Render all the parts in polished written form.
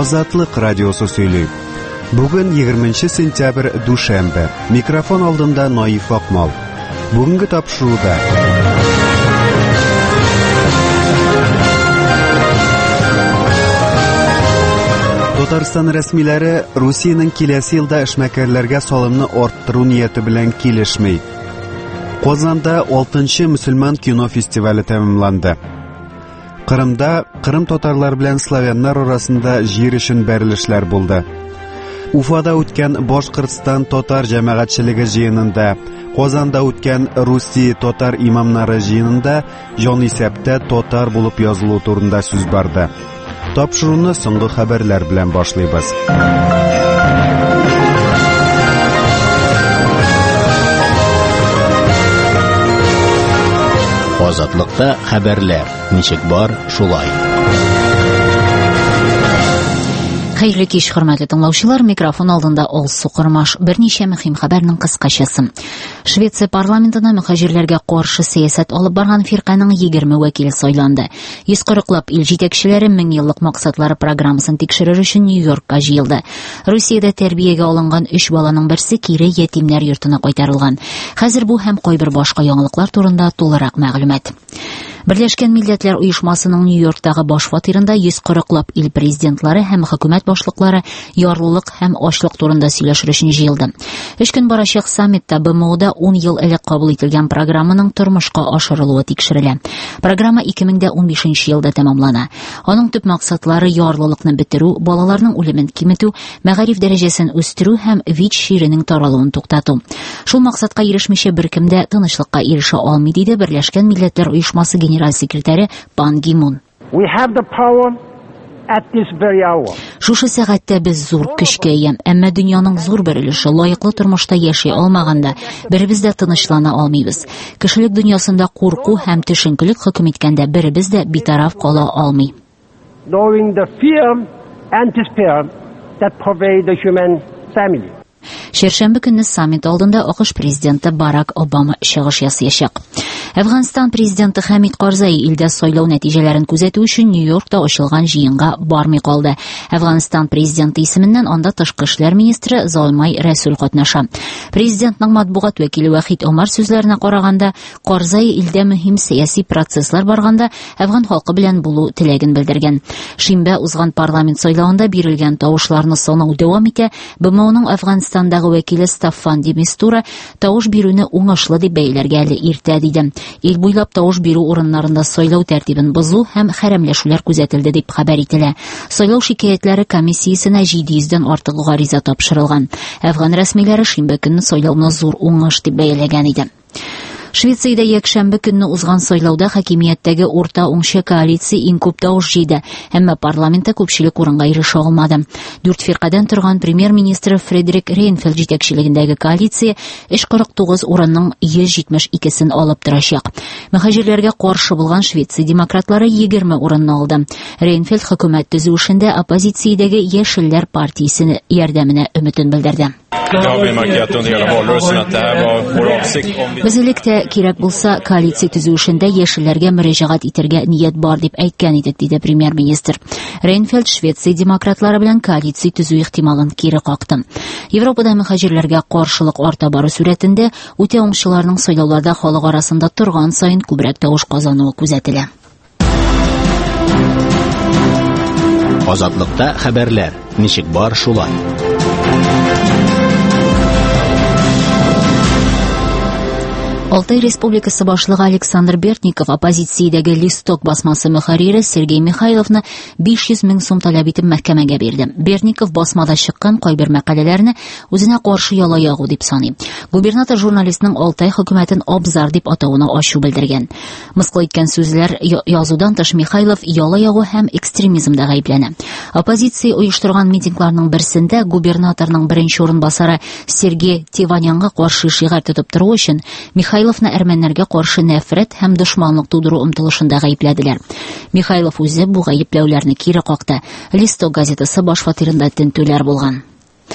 Азатлык радиосы сөйлөй. Бүген 20 сентябрь дүшәмбе. Микрофон алдында Наиф Акмал. Бүгенге тапшыруда Татарстан рәсмиләре Русиянең киләсе елда эшмәкәрләргә салымны арттыру нияте белән килешми. Казанда 6-нчы мөселман кино фестивале тәмамланды. Кырымда Кырым татарлар белән славяннар арасында җир өчен бәрелешләр булды. Уфада үткән Башкортстан татар җәмәгатьчелеге җыенында, Казанда үткән Русия татар имамнары җыенында җанисәптә татар булып язылу турында сүз барды. Тапшыруны соңгы хәбәрләр белән башлыйбыз. Азатлыкта хәбәрләр. Ничек бар, шулай. Хәерле кич, хөрмәтле тыңлаучылар, микрофон алдында Алсу Кырмаш. Берничә мөһим хәбәрнең кыскачасы. Швеция парламентына мөхаҗирләргә каршы сәясәт алып барган фирканың 20 вәкиле сайланды. 140лап ил җитәкчеләре 1000 еллык максатлары программасын тикшерер өчен Нью-Йоркка җыелды. Русиядә тәрбиягә алынган 3 баланың берсе кире ятимнәр йортына кайтарылган. Хәзер бу һәм кайбер башка яңалыклар турында тулырак мәгълүмат. Берләшкән Милләтләр Оешмасының Нью-Йорктагы баш фатирында 140лап ил президентлары һәм хөкүмәт башлыклары ярлылык һәм ачлык турында сөйләшер өчен җыелды. 3 көн барачак саммитта БМОда 10 ел элек кабул ителгән программаның тормышка ашырылуы тикшерелә. Программа 2015 елда тәмамлана. Аның төп максатлары ярлылыкны бетерү, балаларның үлемен киметү, мәгариф дәрәҗәсен үстерү һәм ВИЧ ширенең таралуын туктату. Шул максатка ирешмичә беркем дә тынычлыкка ирешә алмый, диде Берләшкән Милләтләр Оешмасы генераль секретаре Пан Ги Мун. Шушы сәгатьтә без зур көчкә ия, әмма дөньяның зур бер өлеше лаеклы тормышта яши алмаганда, беребез дә тынычлана алмыйбыз. Кешелек дөньясында курку һәм төшенкелек хөкем иткәндә беребез дә битараф кала алмый. Шәршәмбе көнне саммит алдында АКШ президенты Барак Обама чыгыш ясаячак. Әфганстан президенты Хамид Карзай илдә сайлау нәтиҗәләрен күзәтү өчен Нью-Йоркта ачылган җыенга бармый калды. Әфганстан президенты исеменнән анда тышкы эшләр министры Золмай Рәсүл катнаша. Президентның матбугат вәкиле Вахид Омар сүзләренә караганда, Карзай илдә мөһим сәяси процесслар барганда Әфган халкы белән булу теләген белдергән. Шимбә узган парламент сайлауында бирелгән тавышларны санау дәвам итә. БМОның Әфганстандагы вәкиле Стаффан де Мистура тавыш бирүне уңышлы дип бәяләргә әле иртә диде. Ил буйлап тавыш бирү урыннарында сайлау тәртибен бозу һәм хәрәмләшүләр күзәтелде дип хәбәр ителә. Сайлау шикаятьләре комиссиясенә 700дән артык гариза тапшырылган. Әфган рәсмиләре шимбә көнне сайлауны зур уңыш дип бәяләгән иде. Швециядә якшәмбе көнне узган сайлауда хакимияттәге урта уңчы коалиция иң күп тавыш җыйды, әмма парламентта күпчелек урынга ирешә алмады. 4 фиркадан торган премьер-министр Фредерик Рейнфельд җитәкчелегендәге коалиция 49 урынның 172-сен алып торачак. Мөхаҗирләргә каршы булган Швеция демократлары 20 урынны алды. Рейнфельд хөкүмәт төзү эшендә оппозициядәге Яшелләр партиясенә ярдәменә өметен белдерде. Без электә кирәк булса, коалиция төзү эшендә яшелләргә мөрәҗәгать итәргә ният бар дип әйткән идек, диде премьер-министр. Рейнфельд Швеция демократлары белән коалиция төзү ихтималын кире какты. Европада мөхаҗирләргә каршылык арта бары сурәтендә үтә уңчыларның сайлауларда халык арасында торган саен күбрәк тавыш казануы күзәтелә. Азатлыкта хәбәрләр. Ничек бар, шулай. Алтай Республикасы башлыгы Александр Бертников оппозициядәге Листок басмасы мөхәррире Сергей Михайловны 500 мең сум таләп итеп мәхкәмәгә бирде. Бертников басмада чыккан кайбер мәкаләләрне үзенә каршы яла ягу дип саный. Губернатор журналистның Алтай хөкүмәтен абзар дип атавына ачу белдергән. Мыскыл иткән сүзләр язудан тыш Михайлов яла ягу һәм экстремизмда гаепләнә. Оппозиция оештырган митингларның берсендә губернаторның беренче урынбасары Сергей Теванянга каршы шигар тотып тору өчен Михайловны әрмәннәргә каршы нәфрәт һәм дошманлык тудыру омтылышында гаепләделәр. Михайлов үзе бу гаепләүләрне кире какты. Листок газетасы баш фатирында тентүләр булган.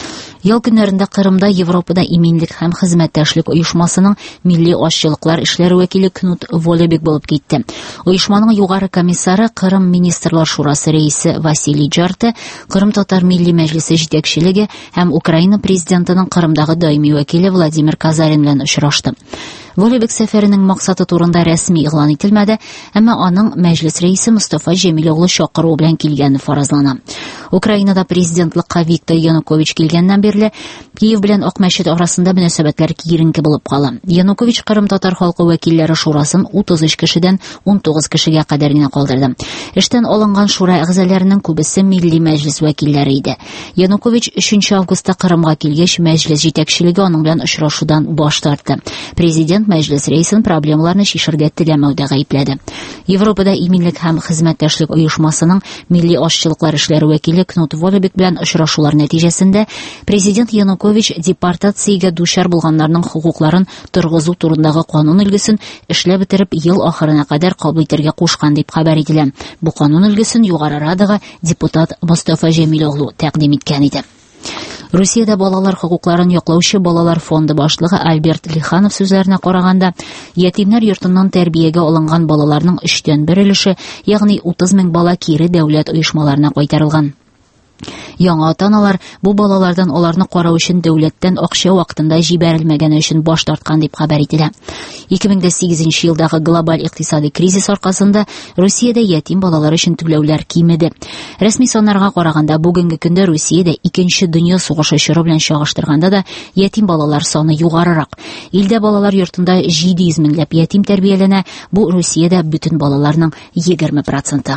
Ял көннәрендә Кырымда Европада иминлек һәм хезмәттәшлек оешмасының милли ашчылыклар эшләре вәкиле Кнут Волебек булып китте. Оешманың югары комиссары Кырым министрлар шурасы рәисе Василий Джарте, Кырым татар милли мәҗлесе җитәкчелеге һәм Украина президентының Кырымдагы даими вәкиле Владимир Казарин белән очрашты. Волебек сәфәренең максаты турында рәсми игълан ителмәде, әмма аның мәҗлес рәисе Мустафа Җәмил оглы чакыруы белән килгәне фаразлана. Украинада президентлыкка Виктор Янукович килгәннән бирле Киев белән Ак мәчет арасында мөнәсәбәтләр киеренке булып кала. Янукович Кырым татар халкы вәкилләре шурасын 33 кешедән 19 кешегә кадәр генә калдырды. Эштән алынган шура әгъзаләренең күбесе милли мәҗлес вәкилләре иде. Янукович 3 августта Кырымга килгәч, мәҗлес җитәкчелеге аның белән очрашудан баш тартты. Президент мәҗлес рәисен проблемаларны шишергә теләмәүдә гаепләде. Европада иминлек һәм хезмәттәшлек оешмасының милли ашчылыклар эшләре вәкиле Кнут Волебек белән очрашулар нәтиҗәсендә президент Янукович депортациягә дучар булганнарның хокукларын торгызу турындагы канун өлгесен эшләп бетереп ел ахырына кадәр кабул итәргә кушкан дип хәбәр ителә. Бу канун өлгесен югары радага депутат Мустафа Җәмил оглы тәкъдим иткән иде. Русиядә балалар хокукларын яклаучы балалар фонды башлыгы Альберт Лиханов сүзләренә караганда, ятимнәр йортыннан тәрбиягә алынган балаларның 3/1 өлеше, ягъни 30 мең бала кире дәүләт оешмаларына кайтарылган. Яңа ата-аналар бу балалардан аларны карау өчен дәүләттән акча вакытында җибәрелмәгәне өчен баш тарткан дип хәбәр ителә. 2008 елдагы глобаль икътисади кризис аркасында Русиядә ятим балалар өчен түләүләр кимеде. Рәсми саннарга караганда, бүгенге көндә Русиядә 2нче дөнья сугышы чоры белән чагыштырганда да ятим балалар саны югарырак. Илдә балалар йортында 700 меңләп ятим тәрбияләнә. Бу Русиядә бүтән балаларның 20%.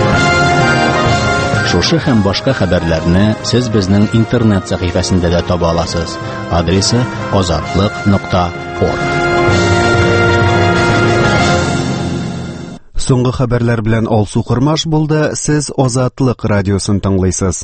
Шушы һәм башка хәбәрләрне сез безнең интернет сәхифәсендә дә таба аласыз. Адресы azatlык.org. Соңгы хәбәрләр белән Алсу Кырмаш булды. Сез Азатлык радиосын тыңлыйсыз.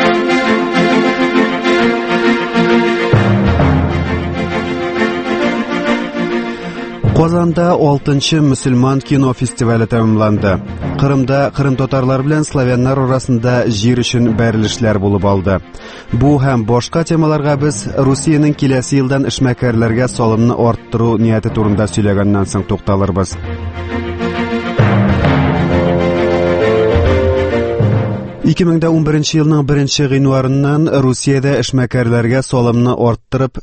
Казанда 6-нчы мөселман кино фестивале тәмамланды. Кырымда Кырым татарлар белән славяннар арасында җир өчен бәрелешләр булып алды. Бу һәм башка темаларга без Русиянең киләсе елдан эшмәкәрләргә салымны арттыру нияте турында сөйләгәннән соң тукталырбыз. 2011 елның 1 гыйнварыннан Русиядә эшмәкәрләргә салымны арттырып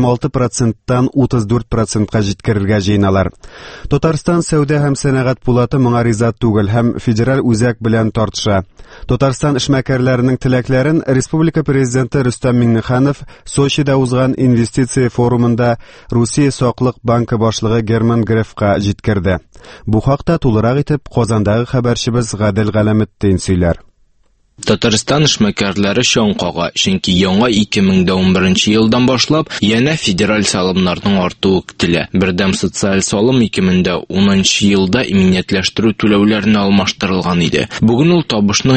26%-тан 34%-ка җиткерергә җыеналар. Татарстан сәүдә һәм сәнәгать пулаты моңа риза түгел һәм федераль үзәк белән тартыша. Татарстан эшмәкәрләренең теләкләрен республика президенты Рөстәм Миңнеханов Сочида узган инвестиция форумында Русия саклык банкы башлыгы Герман Грефка җиткерде. Бу хакта тулырак итеп Казандагы хәбәрчебез Гадел Галәметдин сөйләр. Татарстан эшмәкәрләре чоң кага, чөнки яңа 2011 елдан башлап янә федераль салымнарның артуы көтелә. Бердәм социаль салым 2010 елда иминиятләштерү түләүләренә алмаштырылган иде. Бүген ул табышның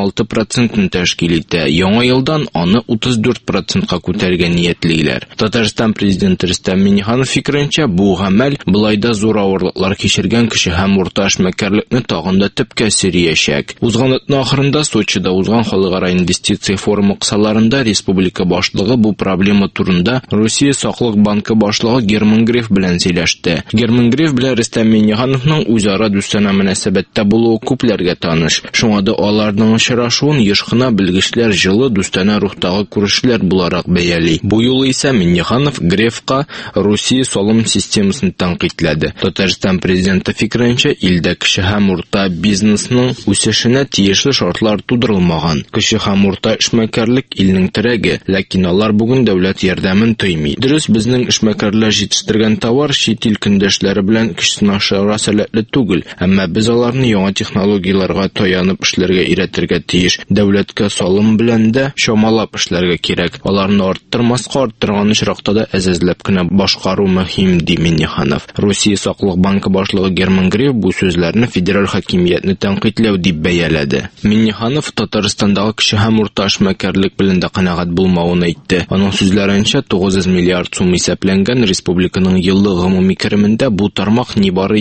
26%-ын тәшкил итә. Яңа елдан аны 34%-ка күтәргә ниятлиләр. Татарстан президенты Рөстәм Миңнеханов фикеренчә, бу гамәл былайда зур авырлыклар кичергән кеше һәм урта эшмәкәрлекне тагын да төпкә сөрияшәк. Узган атна ахырында Сочида узган халыкара инвестиция форумы кысаларында республика башлыгы бу проблема турында Русия саклык банкы башлыгы Герман Греф белән сөйләште. Герман Греф белән Рөстәм Миңнехановның үзара дустанә мөнәсәбәттә булуы күпләргә таныш. Шуңа да аларның очрашуын еш кына белгечләр җылы дустанә рухтагы күрешләр буларак бәяли. Бу юлы исә Миңнеханов Грефка Русия салым системасын тәнкыйтьләде. Татарстан президенты фикеренчә, илдә кеше һәм урта бизнесның үсешенә тиешле шартлар тудырылмаган. Кеше һәм урта эшмәкәрлек илнең терәге, ләкин алар бүген дәүләт ярдәмен тоймый. Дөрес, безнең эшмәкәрләр җитештерген товар чит ил көндәшләре белән кешнашырга сәләтле түгел, әмма без аларны яңа технологияларга таянып эшләргә өйрәтергә тиеш. Дәүләткә салым белән дә чамалап эшләргә кирәк. Аларны арттырмаска арттырган очракта да әзәзләп кенә башкару мөһим, ди Миңнеханов. Русия саклык банкы башлыгы Герман Греф бу сүзләрне федераль хакимиятне тәнкыйтьләү дип бәяләде. Миңнеханов Татарстандагы кече һәм урта эшмәкәрлек белән дә канәгать булмавын әйтте. Аның сүзләренчә, 900 миллиард сум исәпләнгән республиканың еллык гомуми керемендә бу тармак нибары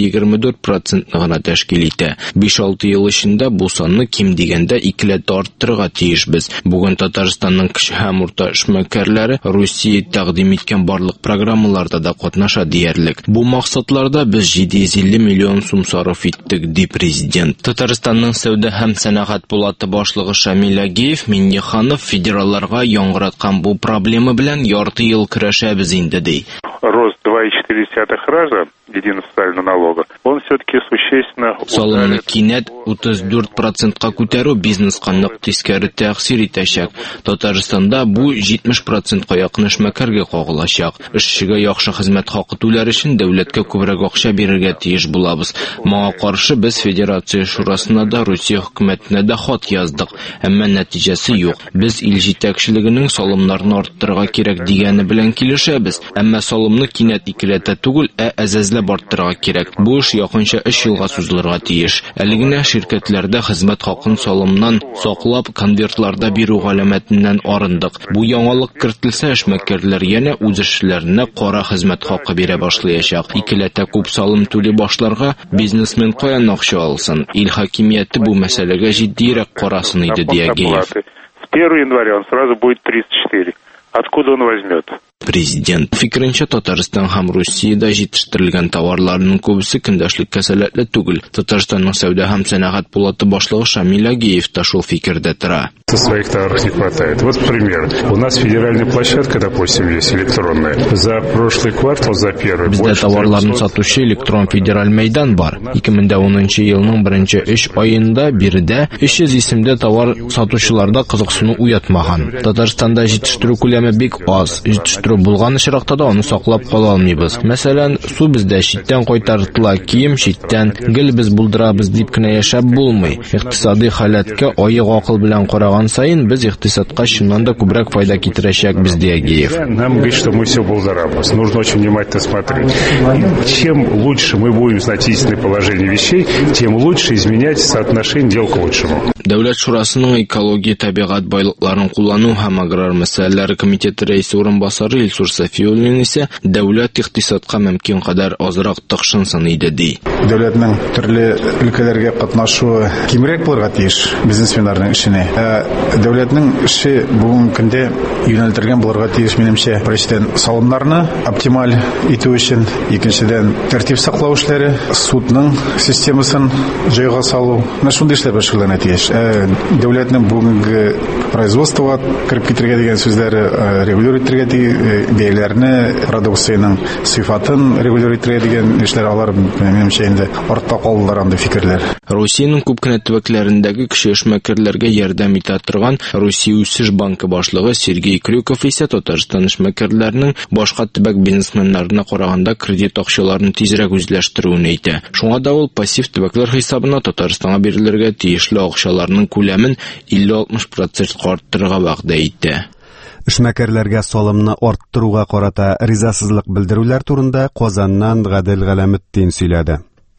24% гына тәшкил итә. 5-6 ел эчендә бу санны ким дигәндә 2 арттырырга тиешбез. Бүген Татарстанның кече һәм урта эшмәкәрләре Русия тәкъдим иткән барлык программаларда да катнаша диярлек. Бу максатларда без 750 миллион сум сарыф иттек, ди президент. Татарстанның сәүдә һәм сәнәгать палаты башлыгы Шамил Агиев Минниханов федералларга яңгыраткан бу проблема белән ярты ел көрәшәбез инде, ди. Рост 2,4 раза единого социального налога, он все-таки существенно Салымны кинәт 34%-ка күтәрү бизнеска нык тискәре тәэсир итәчәк. Татарстанда бу 70%-ка якын эшмәкәргә кагылачак. Эшчегә яхшы хезмәт хакы түләр өчен дәүләткә күбрәк акча бирергә тиеш булабыз. Моңа каршы без Федерация шурасына да, Русия хөкүмәтенә дә хат яздык, әмма нәтиҗәсе юк. Без ил җитәкчелегенең салымнарны арттырырга кирәк дигәне белән килешәбез, әмма салымны кинәт икеләтә түгел, әзәзләп арттырырга кирәк. Бу эш якынча 3 елга сузылырга тиеш. Әле генә ширкәтләрдә хезмәт хакын салымнан саклап конвертларда бирү галәмәтеннән арындык. Бу яңалык кертелсә, эшмәкәрләр янә үз эшчеләренә кара хезмәт хакы бирә башлаячак. Икеләтә күп салым түли башларга бизнесмен каян акча алсын? Ил хакимияте бу мәсьәләгә җитдирәк карасын иде, ди Агиев. С 1 января он сразу будет 34. Откуда он возьмет? Президент фикеренчә, Татарстан һәм Русиядә җитештерелгән товарларның күбесе көндәшлеккә сәләтле түгел. Татарстанның сәүдә һәм сәнәгать палаты башлыгы Шамил Агиев та шул фикердә тора. Своих товаров не хватает. Вот пример. У нас федеральная площадка, допустим, есть электронная. За прошлый квартал, за первый... Бездә товарларны сатучы электрон федераль мәйдан бар. 2010 елның 1-нче 3 аенда биредә 300 исемдә товар сатучыларда кызыксыну уятмаган. Татарстанда җитештерү күләме бик аз. Җитештерү булган очракта да аны саклап кала алмыйбыз. Мәсәлән, су бездә читтән кайтартыла, кием читтән, гел без булдырабыз дип кенә яшәп булмый. Икътисади халәткә аек акыл белән караган сайын без икътисадка чыннан да күбрәк файда китерәчәкбез, ди Агиев. Нам говорит, что мы все булдырабыз. Нужно очень внимательно смотреть. Чем лучше мы будем знать истинное положение вещей, тем лучше изменять соотношение дел к лучшему. Дәүләт шурасының экология, табигать байлыкларын куллану һәм аграр мәсьәләләре комитеты рәисе орынбасары Илсур Сафиуллин исә дәүләт икътисадка мөмкин кадәр азрак тыкшынсын иде, ди. Дәүләтнең төрле өлкәләргә катнашуы кимрәк булырга тиеш бизнесменнарның эшенә. Дәүләтнең эше бүгенге көндә юнәлтелгән булырга тиеш, минемчә, беренчедән салымнарны оптималь итү өчен, икенчедән тәртип саклау эшләре, судның системасын җайга салу. Шундый эшләр эшләргә тиеш. Дәүләтнең бүгенге производствога кирип китергә дигән сүзләре регулировать итәргә, бәяләрне, продукцияның сыйфатын регулировать итәргә дигән эшләр алар, минемчә, инде артта калдылар андый фикерләр. Русиянең күп кенә төбәкләрендәге кеше эшмәкәрләргә ярдәм итә торган Русия үсеш банкы башлыгы Сергей Крюков исә Татарстан эшмәкәрләренең башка төбәк бизнесменнарына караганда кредит акчаларын тизрәк үзләштерүен әйтә. Шуңа да ул пассив төбәкләр хисабына Татарстанга бирелергә тиешле акчаларның күләмен 50-60% арттырырга вәгъдә итә. Эшмәкәрләргә салымны арттыруга карата ризасызлык белдерүләр турында Казаннан Гадел Галәметдин сөйләде.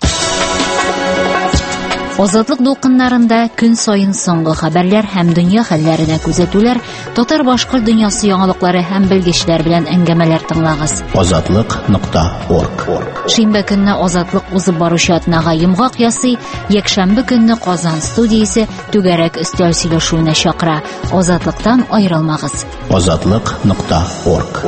Азатлык дулкыннарында көн сайын соңгы хәбәрләр һәм дөнья хәлләренә күзәтүләр, татар-башкорт дөньясы яңалыклары һәм белгечләр белән әңгәмәләр тыңлагыз. Азатлык.орг. Шимбә көнне Азатлык узып баручы атнага йомгак ясый, якшәмбе көнне Казан студиясе түгәрәк өстәл сөйләшүенә чакыра. Азатлыктан аерылмагыз. Азатлык.орг.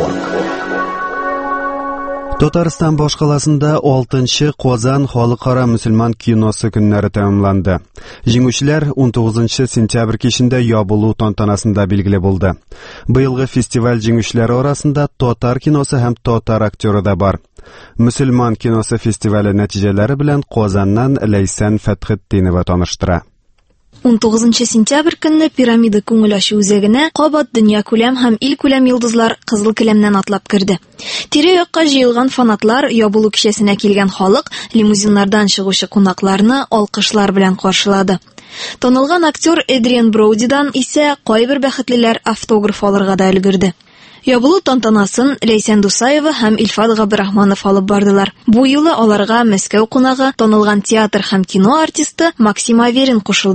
Татарстан башкаласында 6-нчы Казан халыкара мөселман киносы көннәре тәмамланды. Җиңүчеләр 19 сентябрь кичендә ябылу тантанасында билгеле булды. Быелгы фестиваль җиңүчеләре арасында татар киносы һәм татар актеры да бар. Мөселман киносы фестивале нәтиҗәләре белән Казаннан Ләйсән Фәтхетдинова таныштыра. 19 сентябрь көнне пирамида күңел ачу үзәгенә кабат дөнья күләм һәм ил күләм йолдызлар кызыл келәмнән атлап керде. Тирә-якка җыелган фанатлар, ябылу кичәсенә килгән халык, лимузиннардан чыгучы кунакларны алкышлар белән каршылады. Танылган актер Эдриан Броудидан исә кайбер бәхетлеләр автограф алырга да өлгерде. Ябылу тантанасын Ләйсән Дусаева һәм Илфат Габдрахманов алып бардылар. Бу юлы аларга Мәскәү кунагы, танылган театр һәм кино артисты Максим Аверин кушылды.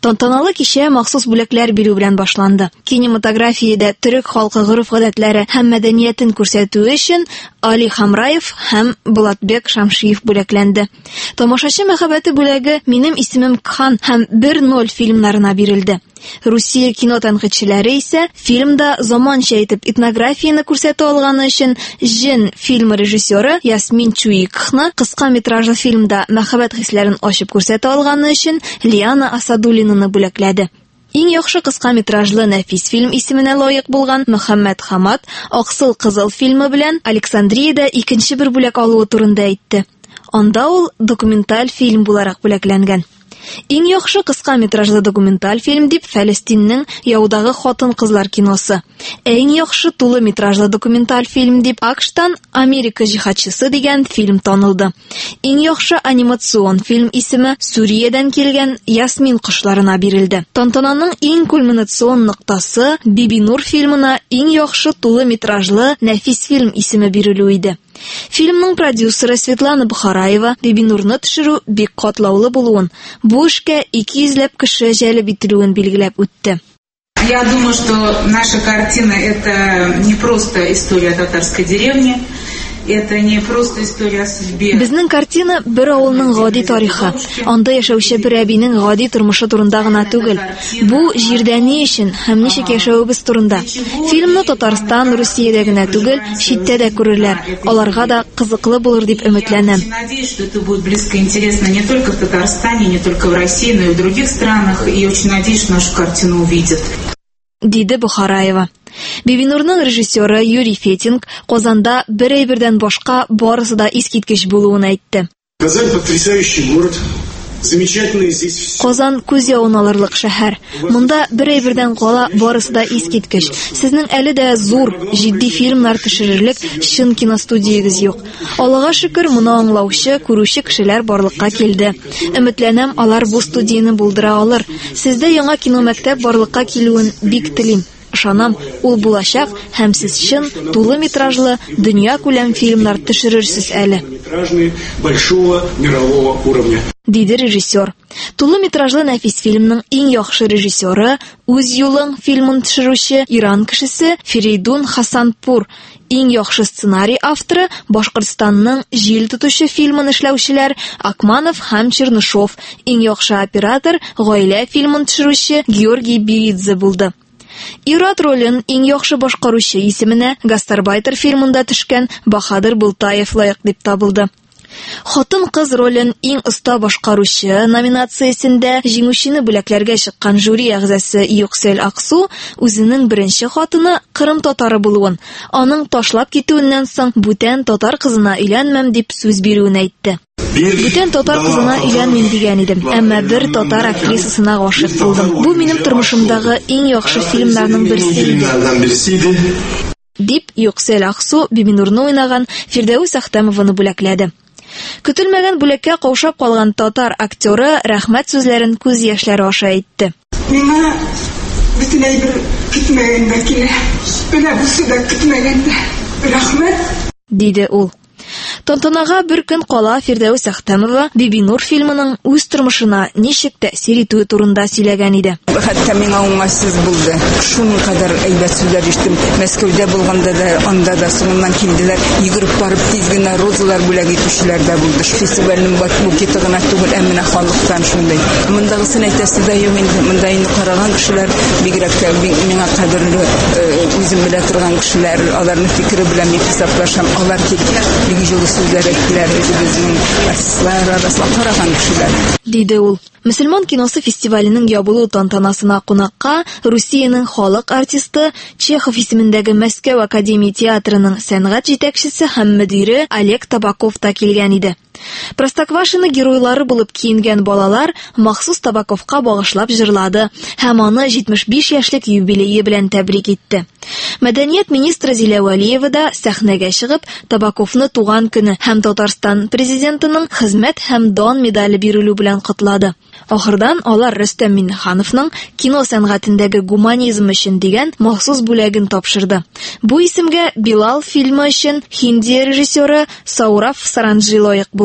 Тантаналы кичә махсус бүләкләр бирү белән башланды. Кинематографиядә төрек халкы гореф-гадәтләре һәм мәдәниятен күрсәтү өчен Али Хамраев һәм Булатбек Шамшиев бүләкләнде. Тамашачы мәхәббәте бүләге Минем исемем Кхан һәм 1-0 фильмнарына бирелде. Русия кино тәнкыйтьчеләре исә фильмда заманча итеп этнографияны күрсәтә алганы өчен Җен фильмы режиссеры Ясмин Чуикхны, кыска метражлы фильмда мәхәббәт хисләрен ачып күрсәтә алганы өчен Лиана Асадуллинаны бүләкләде. Иң яхшы кыска метражлы нәфис фильм исеменә лаек булган Мөхәммәд Хамат Аксыл кызыл фильмы белән Александриядә икенче бер бүләк алуы турында әйтте. Анда ул документаль фильм буларак бүләкләнгән. Иң яхшы кыска метражлы документаль фильм дип Фәлестиннең яудагы хатын-кызлар киносы. Иң яхшы тулы метражлы документаль фильм дип АКШтан Америка җиһадчысы дигән фильм танылды. Иң яхшы анимацион фильм исеме Сүриядән килгән Ясмин кошларына бирелде. Тантананың иң кульминацион ноктасы Бибинур фильмына иң яхшы тулы метражлы нәфис фильм исеме бирелү иде. Фильмның продюсеры Светлана Бухараева Бибинурны төшерү бик катлаулы булуын, бу эшкә 200 кеше җәлеп ителүен билгеләп үтте. Я думаю, что наша картина это не просто история татарской деревни. Это не просто история о судьбе. Безнең картина бер авылның гади тарихы. Анда яшәүче бер әбинең гади тормышы турында гына түгел. Бу җирдә ни өчен һәм ничек яшәүебез турында. Фильмны Татарстан, Русиядә генә түгел, читтә дә күрерләр. Аларга да кызыклы булыр дип өметләнәм. Надеюсь, что это будет близко и интересно не только в Татарстане, не только в России, но и в других странах. И очень надеюсь, что нашу картину увидят. Диде Бухараева. Бибинурның режиссеры Юрий Фетинг Казанда бер әйбердән башка барысы да искиткеч булуын әйтте. Казань потрясающий город. Замечательные здесь все. Казан күз явын алырлык шәһәр. Монда бер әйбердән кала барысы да искиткеч. Сезнең әле дә зур, җитди фильмнар төшерерлек чын киностудиягыз юк. Аллага шөкер, моны аңлаучы, күрүче кешеләр барлыкка килде. Өметләнәм, алар бу студияны булдыра алыр. Сездә яңа киномәктәп барлыкка килүен бик телим. Ышанам, ул булачак һәм сез чын тулы метражлы дөнья күләм фильмнар төшерерсез әле. Большого мирового уровня. Диде режиссер. Тулы метражлы нәфис фильмның иң яхшы режиссеры, Үз юлың фильмын төшерүче Иран кешесе Ферейдун Хасанпур. Иң яхшы сценарий авторы Башкортстанның Җил тотучы фильмын эшләүчеләр Акманов һәм Чернышов. Иң яхшы оператор Гаилә фильмын төшерүче Георгий Беридзе булды. Ират ролен иң яхшы башкаручы исеменә Гастарбайтер фильмында төшкән Баһадыр Бултаев лаек дип табылды. Хатын-кыз ролен иң оста башкаручы номинациясендә җиңүчене бүләкләргә чыккан жюри әгъзасы Юксел Аксу үзенең беренче хатыны Кырым татары булуын, аның ташлап китүеннән соң бүтән татар кызына өйләнмәм дип сүз бирүен әйтте. Бүтән татар кызына өйләнмим дигән идем, әмма бер татар актрисасына гашыйк булдым. Бу минем тормышымдагы иң яхшы фильмнарның берсе иде. Дип Юксел Аксу Бибинурны уйнаган Фирдәүс Әхтәмованы бүләкләде. Көтелмәгән бүләккә каушап калган татар актеры рәхмәт сүзләрен күз яшьләре аша әйтте. Миңа бөтенләй бер көтмәгәндә килә. Менә бусы да көтмәгәндә. Рәхмәт, диде ул. Тантанага бер көн кала Фирдәүс Әхтәмова Бибинур фильмының үз тормышына ничек тәэсир итүе турында сөйләгән иде. Хәтта миңа уңайсыз булды. Шуның кадәр әйбәт сүзләр иштем. Мәскәүдә булганда да, анда да соңыннан килделәр. Йөгереп барып тиз генә розалар бүләк итүчеләр дә булды. Фестивальнең букеты гына түгел, әмма халыктан шундый. Мондагысын әйтәсе дә юк инде. Монда инде караган кешеләр бигрәк тә миңа кадерле үзем белә торган кешеләр, аларның фикере белән мин хисаплашам. Алар килделәр. Сүзләр әйттеләр, үзебезнең артистлар арасында караган кешеләр. Диде ул. Мөселман киносы фестиваленең ябылу тантанасына кунакка Русиянең халык артисты Чехов исемендәге Мәскәү Академия театрының сәнгать җитәкчесе һәм мөдире Олег Табаков та килгән иде. Простоквашино геройлары булып киенгән балалар махсус Табаковка багышлап җырлады һәм аны 75 яшьлек юбилее белән тәбрик итте. Мәдәният министры Зилә Вәлиева да сәхнәгә чыгып Табаковны туган көне һәм Татарстан президентының хезмәт һәм дан медале бирелү белән котлады. Ахырдан алар Рөстәм Миннехановның кино сәнгатендәге гуманизм өчен дигән махсус бүләген тапшырды. Бу исемгә Билал фильмы өчен Хинди режиссеры Саурав Саранджи лаек булды.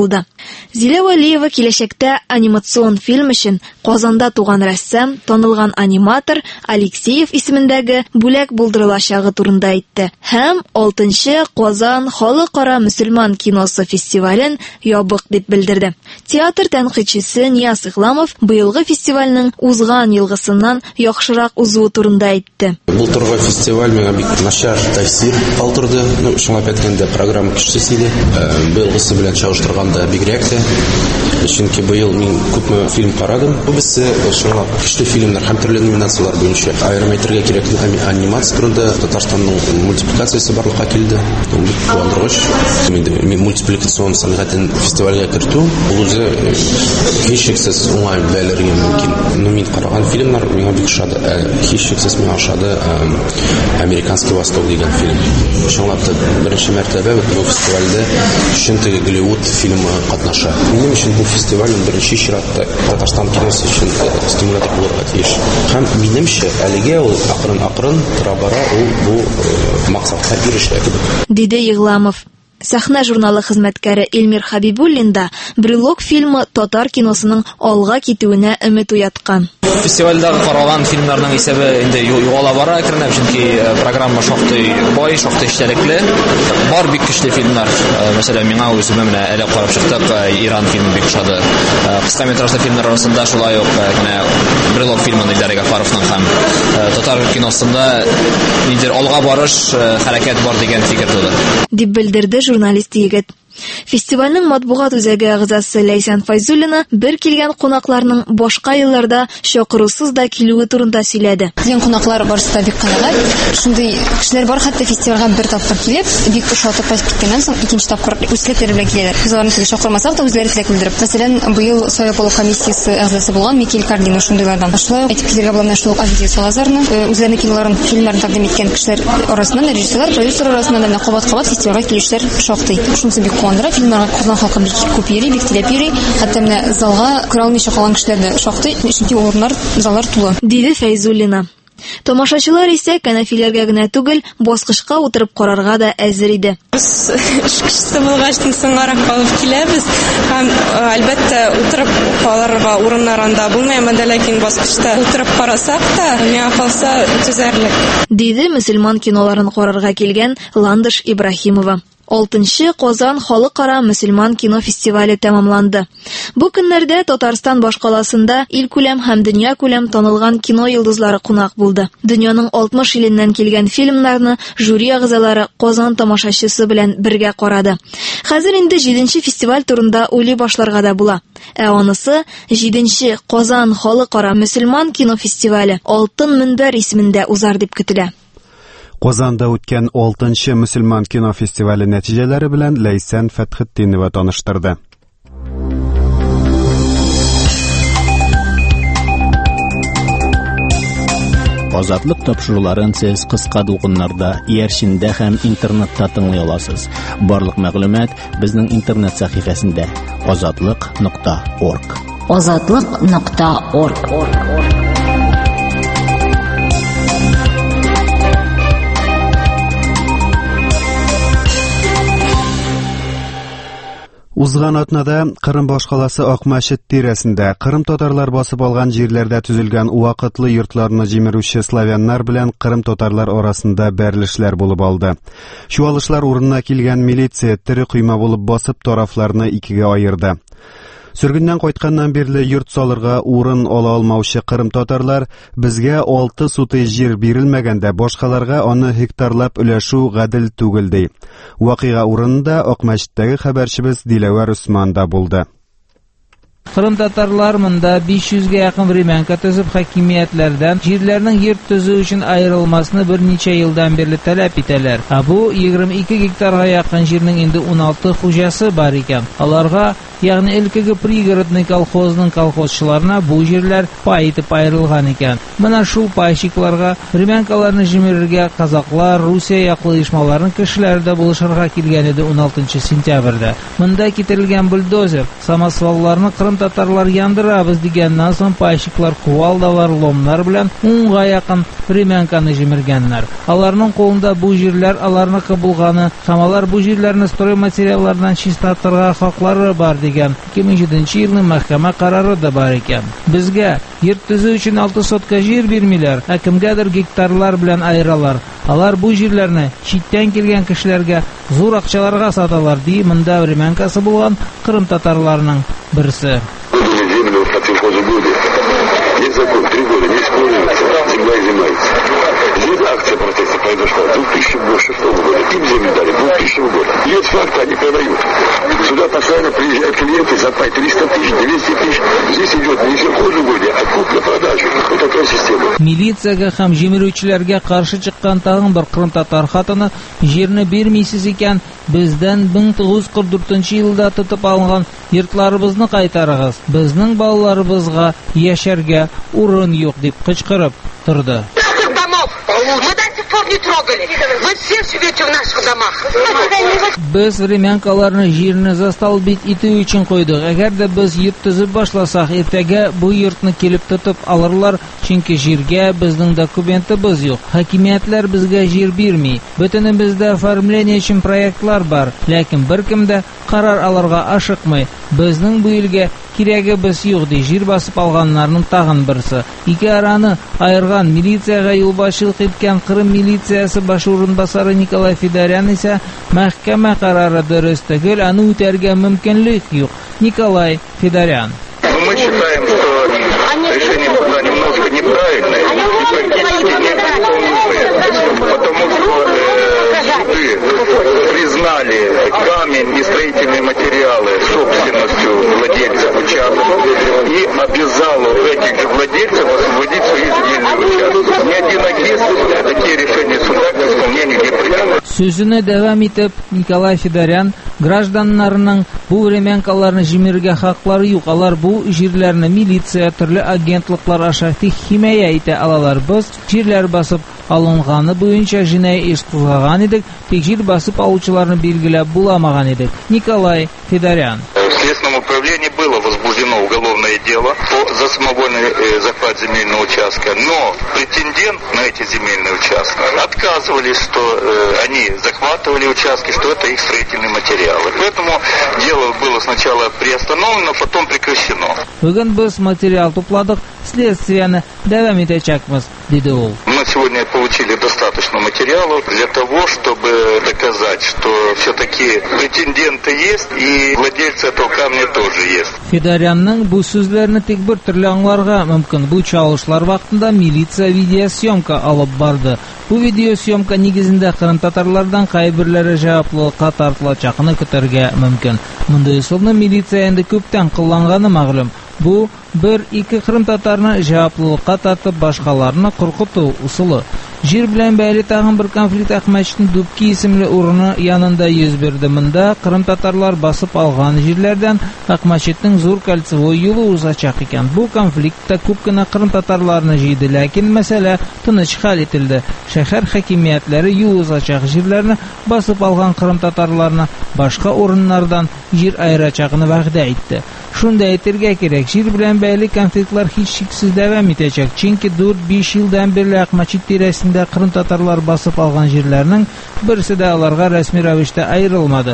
булды. Зилә Валиева киләчәктә анимацион фильм өчен Казанда туган рәссам, танылган аниматор Алексеев исемендәге бүләк булдырылачагы турында әйтте. Һәм 6-нчы Казан халыкара мөселман киносы фестивален ябык дип белдерде. Театр тәнкыйтьчесе Нияз Ихламов быелгы фестивальнең узган елгысыннан яхшырак узуы турында әйтте. Былтыргы фестиваль миңа бик начар тәэсир калдырды. Шуңлап әйткәндә программа көчле иде. Быелгысы белән чагыштырганда бигрәк тә. Чөнки быел мин күпме фильм карадым. Күбесе шуңа көчле фильмнар һәм төрле номинациялар буенча. Аерым әйтергә кирәк, анимация турында Татарстанның мультипликациясе барлыкка килде. Бик куандыргыч. Инде мультипликацион сәнгатен фестивальгә кертү бу үзе һичшиксез уңай бәяләргә мөмкин. Мин караган фильмнар миңа бик ошады. Һичшиксез миңа ошады Американский Восток дигән фильм. Шуңлап та беренче мәртәбә бу фестивальдә Шөнтеге Голливуд фильмы катнаша. Минем өчен бу фестиваль беренче чиратта Татарстан киносы өчен стимулятор булырга тиеш. Һәм минемчә әлегә ул акрын тора-бара ул бу максатка ирешә кебек. Диде Игламов. Сәхнә журналы хезмәткәре Эльмир Хабибуллин да «Брелок» фильмы татар киносының алга китүенә өмет уяткан. Фестивальдәге каралган фильмнарның исәбе инде югала бара әкренләп, чөнки программа шактый бай, шактый эчтәлекле. Бар бик көчле фильмнар. Мәсәлән, миңа үземә менә әле карап чыктык, Иран фильмы бик ошады. Кыска метражлы фильмнар арасында шулай ук менә «Брелок» фильмы Илдар Гафаровның һәм татар киносында нидер алга барыш хәрәкәт бар дигән фикер туды. Дип белдерде журналист егет. Фестивальнең матбугат үзәге әгъзасы Ләйсән Файзуллина бер килгән кунакларның башка елларда чакырусыз да килүе турында сөйләде. Килгән кунаклар барысы да бик канәгать. Шундый кешеләр бар, хәтта фестивальгә бер тапкыр килеп, бик ошатып кайтканнан соң икенче тапкыр үзләре белән киләләр. Без аларны чакырмасак та үзләре теләк белдереп. Мәсәлән, быел Сояполу комиссиясе әгъзасы булган Микель Кардино шундыйлардан. Шулай әйтеп килергә булган шул Азия Салазарны үзләренең киноларын, фильмнарын тәкъдим иткән кешеләр арасыннан режиссерлар, продюсерлар арасыннан да кабат-кабат фестивальгә килүчеләр шактый. Шунысы бик куандыра. Фильмнарга Казан халкы бик күп йөри, бик теләп йөри. Хәтта менә залга кыра алмыйча калган кешеләр дә шактый, чөнки урыннар, заллар тулы. Диде Файзуллина. Тамашачылар исә кәнәфиләргә генә түгел, баскычка утырып карарга да әзер иде. Без эшкәче булгачтан соңарак калып киләбез. Һәм әлбәттә утырып калырга урыннар анда булмый, ләкин баскычта утырып карасак та, миңа калса төзәрлек. Диде мөселман киноларын карарга килгән Ландыш Ибраһимова. 6-нчы Казан халыкара мөселман кино фестивале тәмамланды. Бу көннәрдә Татарстан башкаласында илкүләм һәм дөньякүләм танылган кино йолдызлары кунак булды. Дөньяның 60 иленнән килгән фильмнарны жюри әгъзалары Казан тамашачысы белән бергә карады. Хәзер инде 7-нче фестиваль турында уйлый башларга да була. Анысы 7-нче Казан халыкара мөселман кино фестивале Алтын мөнбәр исемендә узар дип көтелә. Казанда үткән 6-нчы мөселман кино фестивале нәтиҗәләре белән Ләйсән Фәтхетдинова таныштырды. Азатлык тапшыруларын сез кыска дулкыннарда, иярчендә һәм интернетта тыңлый аласыз. Барлык мәгълүмат безнең интернет сәхифәсендә azatlyk.org. azatlyk.org. Узган атнада Кырым башкаласы Акмәчет тирәсендә Кырым татарлар басып алган җирләрдә төзелгән вакытлы йортларны җимерүче славяннар белән Кырым татарлар арасында бәрелешләр булып алды. Чуалышлар урынына килгән милиция тере койма булып басып тарафларны икегә аерды. Сөргеннән кайтканнан бирле йорт салырга урын ала алмаучы Кырым татарлар безгә 6 суты җир бирелмәгәндә башкаларга аны гектарлап өләшү гадел түгел ди. Вакыйга урынында Акмәчеттәге хәбәрчебез Диләвәр Усман да булды. Кырым татарлар монда 500-гә якын времянка төзеп хакимиятләрдән җирләрнең йорт төзү өчен аерылмасны берничә елдан бирле таләп итәләр. Бу 22 гектарга якын җирнең инде 16 хуҗасы бар икән. Аларга, ягъни элкеге пригородный колхозның колхозчыларына бу җирләр пай итеп аерылган икән. Менә шул пайчыкларга времянкаларны җимерергә казаклар, Русия яклы оешмаларның кешеләре дә булышырга килгән иде 16 сентябрьдә. Монда китерелгән бульдозер самосвалларны Кырым татарлар яндырабыз дигәннән соң пайщиклар кувалдалар, ломнар белән унга якын времянканы җимергәннәр. Аларның кулында бу җирләр аларныкы булганы һәм алар бу җирләрне строй материаллардан чистартырга хаклары бар дигән 2007 елның мәхкәмә карары да бар икән. Безгә йорт төзү өчен 6 сотка җир бирмиләр, ә кемгәдер гектарлар белән айыралар. Алар бу җирләрне читтән килгән кешеләргә зур акчаларга саталар, ди монда времянкасы булган Крым татарларының берсе. Есть закон, 3 года не используется, земля изымается. Здесь акция протеста произошла 2006 года. Им землю дали 2000 года. Лет факта они продают. Сюда постоянно приезжают клиенты за 300 тысяч, 200 тысяч. Здесь идет не сельхозугодие, а купля-продажа. Вот такая система. Милициягә һәм җимерүчеләргә каршы чыккан тагын бер Крым татар хатыны җирне бирмисез икән, бездән 1944 елда тотып алынган йортларыбызны кайтарыгыз. Безнең балаларыбызга яшәргә урын юк дип кычкырып торды. Без времянкаларны җирне застал бит итү өчен койдык. Әгәр дә без йорт төзеп башласак, иртәгә бу йортны килеп тотып алырлар, чөнки җиргә безнең документыбыз юк. Хакимиятләр безгә җир бирми. Бөтенебездә оформление өчен проектлар бар, ләкин беркем дә карар алырга ашыкмый. Безнең бу илгә кирәгебез юк ди җир басып алганнарның тагын берсе. Ике араны айырган милициягә юлбашчылык иткән Крым милициясе баш урынбасары Николай Федорян исә мәхкәмә карары дөрес түгел, аны үтәргә мөмкинлек юк. Николай Федорян. Мы считаем, что решение суда немножко неправильное, потому что суды признали камень и строительные материалы собственностью владельцев участков и обязало этих же владельцев освободить свои земельные участки. Ни один агент такие решения суда к исполнению не приводит. Сүзенә дәвам итеп, Николай Федорян гражданнарның бу времянкаларны җимергә хаклары юк. Алар бу җирләрне милиция, төрле агентлыклар аша химая итә алалар. Без җирләр басып алынганы буенча җинаи эш кузгаган идек, тик җир басып алучыларны билгеләп буламаган идек. Николай Федорян. В Следственном управлении было возбуждено уголовное дело за самовольный захват земельного участка, но претендент на эти земельные участки отказывались, что они захватывали участки, что это их строительные материалы. Поэтому дело было сначала приостановлено, потом прекращено. Бүген без материал тупладык, следствияны дәвам итәчәкбез, диде ул. Мы сегодня получили достаточно материалов для того, чтобы доказать, что все-таки претенденты есть и владельцы этого камня тоже есть. Федорянның бу сүзләрне тик бер төрле аңларга мөмкин. Бу чалышлар вакытында милиция видеосъемка алып барды. Бу видеосъемка нигезендә Крым татарлардан кайберләре җаваплылыкка тартылачакны көтәргә мөмкин. Мондый усулны милиция инде күптән кулланганы мәгълүм. Бу бер-ике Крым татарны җаваплылыкка тартып башкаларны куркыту усулы. Җир белән бәйле тагын бер конфликт Әхмәтчетнең Дубки исемле урыны янында йөз бирде. Монда Крым татарлар басып алган җирләрдән Әхмәтчетнең зур кольцевой юлы узачак икән. Бу конфликтта күп кенә Крым татарларны җыйды, ләкин мәсьәлә тыныч хәл ителде. Шәһәр хакимиятләре юл узачак җирләрне басып алган Крым татарларны башка урыннардан җир аерачагын вәгъдә итте. Шунда әйтергә кирәк, җир белән бәйле конфликтлар һич шиксез дәвам итәчәк. Чөнки 4-5 елдан бирле Әхмәтчет тирәсендә Крым татарлар басып алган җирләрнең берсе дә аларга рәсми рәвештә аерылмады.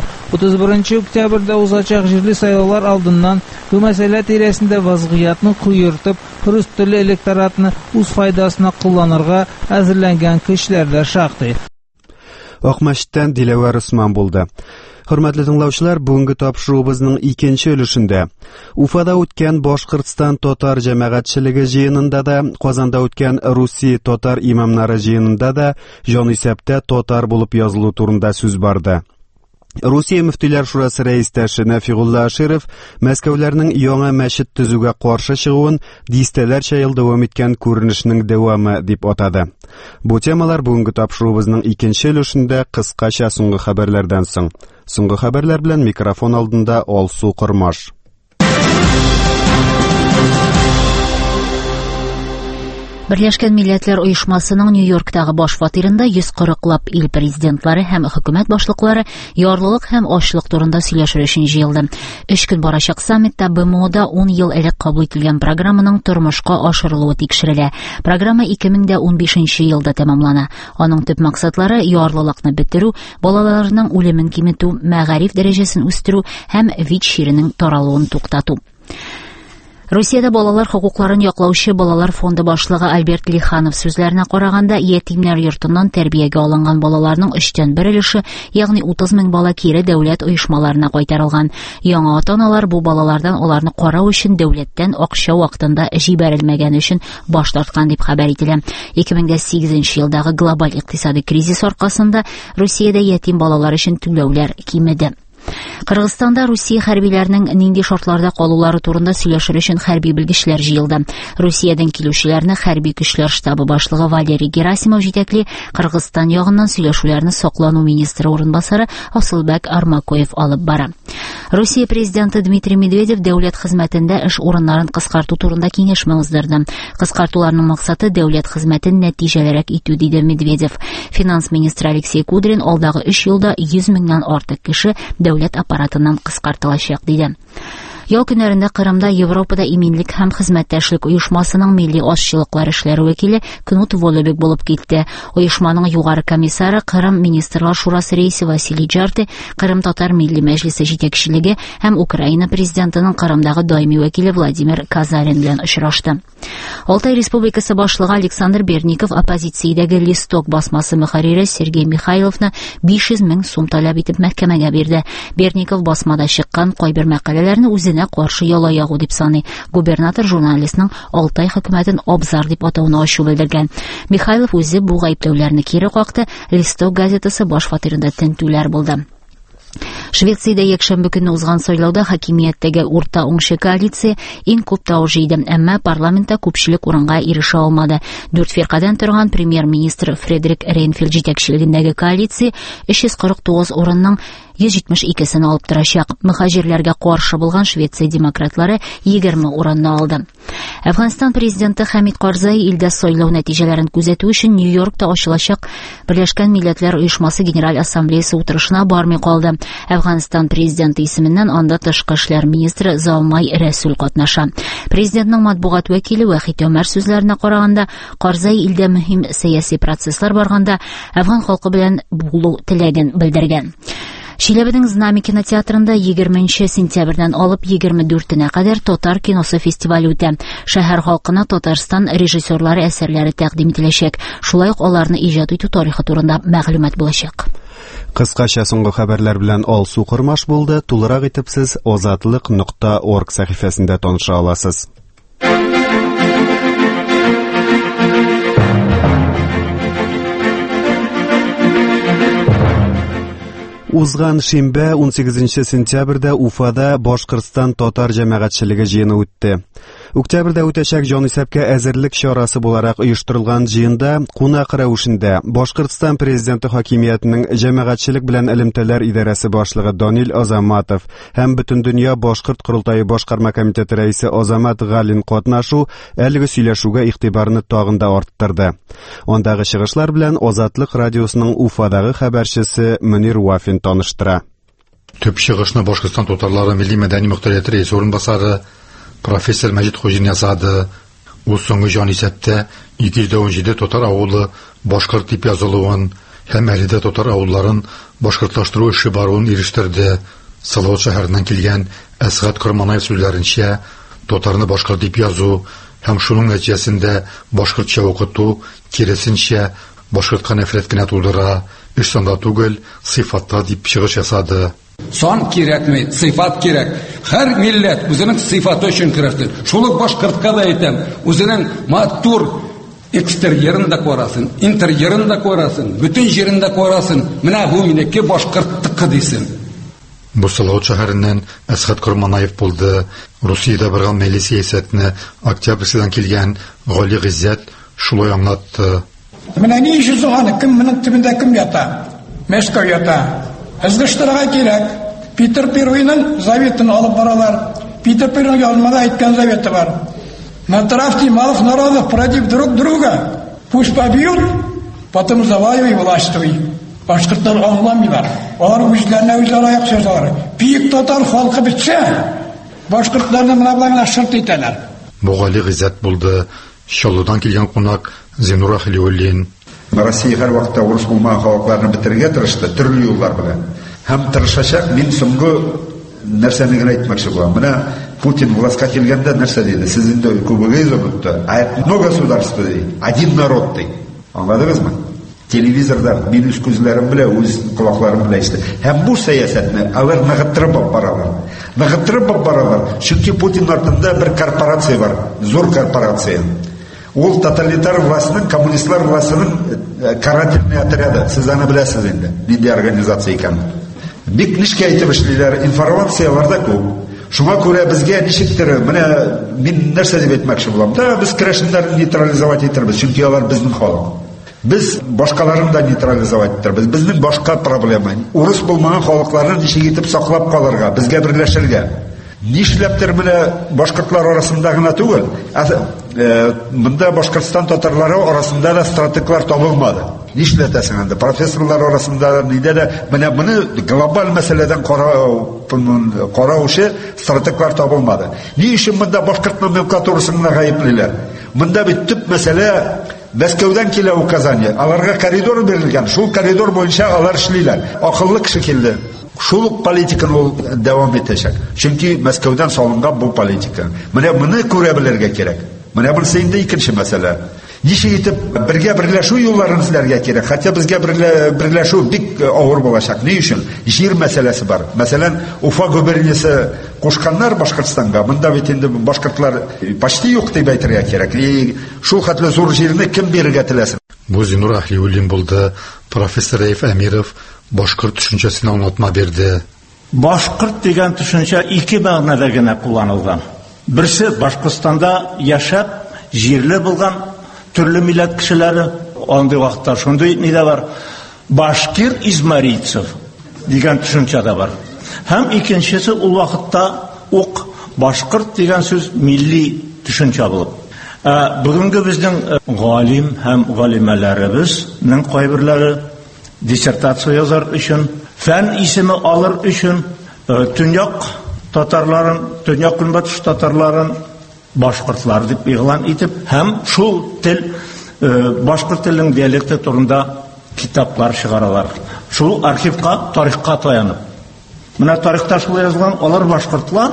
31 октябрьдә узачак җирле сайлаулар алдыннан бу мәсьәлә тирәсендә вазгыятны куертып, рус телле электоратны үз файдасына кулланырга әзерләнгән кешеләр дә шактый. Әхмәтчеттән Диләвәр Усман булды. Хөрмәтле тыңлаучылар, бүгенге тапшыруыбызның икенче өлешендә Уфада үткән Башкортстан татар җәмәгатьчелеге җыенында да, Казанда үткән Русия татар имамнары җыенында да җанисәптә татар булып язылу турында сүз барды. Русия мөфтиләр шурасы рәистәше Нафигулла Аширов Мәскәүләрнең яңа мәчет төзүгә каршы чыгуын дистәләрчә ел дәвам иткән күренешнең дәвамы дип атады. Бу темалар бүгенге тапшыруыбызның икенче өлешендә кыскача соңгы хәбәрләрдән соң. Соңгы хәбәрләр белән микрофон алдында Алсу Кырмаш. Берләшкән Милләтләр оешмасының Нью-Йорктагы баш фатирында 140лап ил президентлары һәм хөкүмәт башлыклары ярлылык һәм ачлык турында сөйләшер өчен җыелды. 3 көн барачак саммитта БМОда 10 ел элек кабул ителгән программаның тормышка ашырылуы тикшерелә. Программа 2015 елда тәмамлана. Аның төп максатлары ярлылыкны бетерү, балаларның үлемен киметү, мәгариф дәрәҗәсен үстерү һәм ВИЧ чиренең таралуын туктату. Русиядә балалар хокукларын яклаучы балалар фонды башлыгы Альберт Лиханов сүзләренә караганда, ятимнәр йортыннан тәрбиягә алынган балаларның 3тән 1 өлеше, ягъни 30 мең бала кире дәүләт оешмаларына кайтарылган. Яңа ата-аналар бу балалардан аларны карау өчен дәүләттән акча вакытында җибәрелмәгән өчен баш тарткан дип хәбәр ителә. 2008 елдагы глобаль икътисади кризис аркасында Русиядә ятим балалар өчен түләүләр кимеде. Кыргызстанда Русия хәрбиләренең нинди шартларда калулары турында сөйләшер өчен хәрби белгечләр җыелды. Русиядән килүчеләрне хәрби көчләр штабы башлыгы Валерий Герасимов җитәкли, Кыргызстан ягыннан сөйләшүләрне саклану министры урынбасары Асылбек Армакоев алып бара. Русия президенты Дмитрий Медведев дәүләт хезмәтендә эш урыннарын кыскарту турында киңәшмә уздырды. Кыскартуларның максаты дәүләт хезмәтен нәтиҗәлерәк итү, диде Медведев. Финанс министры Алексей Кудрин алдагы 3 елда 100 меңнән артык кеше дәүләт аппаратыннан кыскартылачак, диде. Ял көннәрендә Кырымда Европада иминлек һәм хезмәттәшлек оешмасының милли ашчылыклар эшләре вәкиле Кнут Волобек булып китте. Оешманың югары комиссары Кырым министрлар шурасы рәисе Василий Джарты, Кырым татар милли мәҗлесе җитәкчелеге һәм Украина президентының Кырымдагы даими вәкиле Владимир Казарин белән очрашты. Алтай Республикасы башлыгы Александр Берников оппозициядәге Листок басмасы мөхәррире Сергей Михайловны 500 мең сум таләп итеп мәхкәмәгә бирде. Берников басмада чыккан кайбер мәкаләләрне үзенә каршы ялаягу дип саный. Губернатор журналистның Алтай хөкүмәтен абзар дип атауны ачу белдергән. Михайлов үзе бу гаепләүләрне кире какты. Листок газетасы баш фатирында тентүләр булды. Швециядә якшәмбе көнне узган сайлауда хакимияттәге урта уңшы коалиция иң күп тавыш җыйды, әмма парламентта күпчелек урынга ирешә алмады. 4 фиркадан торган премьер-министр Фредерик Рейнфельд җитәкчелегендәге коалиция 349 урынның 172-сен алып торачак. Мөхаҗирләргә каршы булган Швеция демократлары 20 урынны алды. Әфганстан президенты Хамид Карзай илдә сайлау нәтиҗәләрен күзәтү өчен Нью-Йоркта ачылачак Берләшкән Милләтләр оешмасы Генераль ассамблеясы утырышына бармый калды. Әфганстан президенты исеменнән анда тышкы эшләр министры Залмай Рәсүл катнаша. Президентның матбугат вәкиле Вахит Өмәр сүзләренә караганда, Карзай илдә мөһим сәяси процесслар барганда Әфган халкы белән булу теләген белдергән. Чиләбенең Знамя кинотеатрында 20 сентябрьдән алып 24-нә кадәр татар киносы фестивале үтә. Шәһәр халкына Татарстан режиссерлары әсәрләре тәкъдим ителәчәк. Шулай ук аларны иҗат итү тарихы турында мәгълүмат булачак. Кыскача соңгы хәбәрләр белән алсу кырмаш булды. Тулырак итеп сез озатлык.org сәхифәсендә таныша аласыз. Узган шимбә 18 сентябрьдә Уфада Башкортстан татар җәмәгатьчелеге җыены үтте. Октябрьдә үтәчәк җанисәпкә әзерлек чарасы буларак оештырылган җыенда кунак рәвешендә Башкортстан президенты хакимиятенең җәмәгатьчелек белән элемтәләр идарәсе башлыгы Данил Азаматов һәм Бөтендөнья Башкорт Курултайы башкарма комитеты рәисе Азамат Галин катнашу әлеге сөйләшүгә игътибарны тагын да арттырды. Ондагы чыгышлар белән Азатлык радиосының Уфадагы хәбәрчесе Мөнир Вафин таныштыра. Төп чыгышны Башкортстан татарлары милли мәдәни мөхтәрияте рәисе урынбасары профессор Мәҗит Хуҗин ясады. Ул соңгы җанисәптә 217 татар авылы башкорт дип язылуын һәм әледә татар авылларын башкортлаштыру эше баруын ирештерде. Салават шәһәреннән килгән Әсгать Корманаев сүзләренчә, татарны башкорт дип язу һәм шуның нәтиҗәсендә башкортча укыту киресенчә башкортка нәфрәт кенә тудыра, эш санда түгел, сыйфатта дип чыгыш ясады. Сан кирәкми, сыйфат кирәк. Һәр милләт үзенең сыйфаты өчен көрәште. Шулай башкортка да әйтәм, үзенең матур экстерьерын да карасын, интерьерын да карасын, бүтән җирен дә карасын. Менә бу минеке башкорттыкы дисен. Бу Салават шәһәреннән Әсгать Корманаев булды. Русиядә барган милли сәясәтне Октябрьсыдан килгән Гали Гыйззәт шулай аңлатты. Менә ни өчен суганы, кем моның төбендә кем ята? Мәскәү ята. Эзләштерергә кирәк. Питер Первыйның заветын алып баралар. Питер Первый язмада әйткән заветы бар. Натравьте малых народов против друг друга. Пусть побьют, потом завоюй властвуй. Башкорттар аңламыйлар. Алар үзләренә үзләре аяк чыгаралар. Бийек татар халкы битсә, башкортларны менә булай шырт итәләр. Мугали гыйззәт булды. Шалудан килгән кунак Зинура Хилиуллин. Россия һәр вакытта урыс булмаган халыкларны битергә тырышты, төрле юллар белән. Һәм тырышачак. Мин соңгы нәрсәне генә әйтмәкче булам. Менә Путин властька килгәндә нәрсә диде? Сез инде күбегез онытты. Много государств, один народ ди. Аңладыгызмы? Телевизордан мин үз күзләрем белән, үз колакларым белән ишетте. Һәм бу сәясәтне алар ныгыттырып баралар. Ныгыттырып баралар. Чөнки Путин артында бер корпорация бар, зур корпорация. Ул тоталитар властьның, коммунистлар властьның карательный отряды. Сез аны беләсез инде. Нинди организация икән. Бик ничек әйтеп эшлиләр, информациялар да күп. Шуңа күрә безгә ничектер, менә мин нәрсә дип әйтмәкче булам. Да, без керәшеннәрне нейтрализовать итербез, чөнки алар безнең халык. Biz başkalarını da neutralize ettiririz. Bizning boshqa problema. Urus bulmagan xalqlarni nishig etib saqlab qolarga, bizga birlashirga. Nishlabdir bile boshqortlar orasida gina tugul. Bunda Boshqirdiston tatarlari orasida da strateglar topilmadi. Nishlatasan endi professorlar orasida nida mana buni global masaladan qarauchi strateglar topilmadi. Ni uchun bunda Boshqirdiston nomenklaturasini g'ayblilar. Bunda bitta masala Мәскәүдән килә указание. Аларга коридор бирелгән. Шул коридор буенча алар эшлиләр. Акыллы кеше килде. Шул политиканы ул дәвам итәчәк. Чөнки Мәскәүдән салынган бу политика. Менә моны күрә белергә кирәк. Менә бу инде икенче мәсьәлә. Ничек итеп бергә берләшү юлларын эзләргә кирәк. Хәтта безгә берләшү бик авыр булачак. Ни өчен? Җир мәсьәләсе бар. Мәсәлән, Уфа губерниясе кушканнар Башкортстанга. Монда бит инде башкортлар почти юк дип әйтергә кирәк. Шул хәтле зур җирне кем бирергә теләсен? Бу Зинура Хилиуллин булды. Профессор Рәиф Әмиров башкорт төшенчәсенә аңлатма бирде. Башкорт дигән төшенчә ике мәгънәдә генә кулланылган. Берсе Башкортстанда яшәп, җирле булган türlü millet kişileri андый вакытта шундый нидә бар. Башкир измарийцев дигән төшенчә дә бар. Һәм икенчесе ул вакытта ук башкорт дигән сүз милли төшенчә булып. Бүгенге безнең галим һәм галимәләребезнең кайберләре диссертация язар өчен, фән исеме алыр өчен төньяк татарларын, төньяк көнбатыш татарларын башкортлар дип игълан итеп, һәм шул тел башкорт теленең диалекты турында китаплар чыгаралар. Шул архивка, тарихка таянып. Менә тарихта шул язылган, алар башкортлар,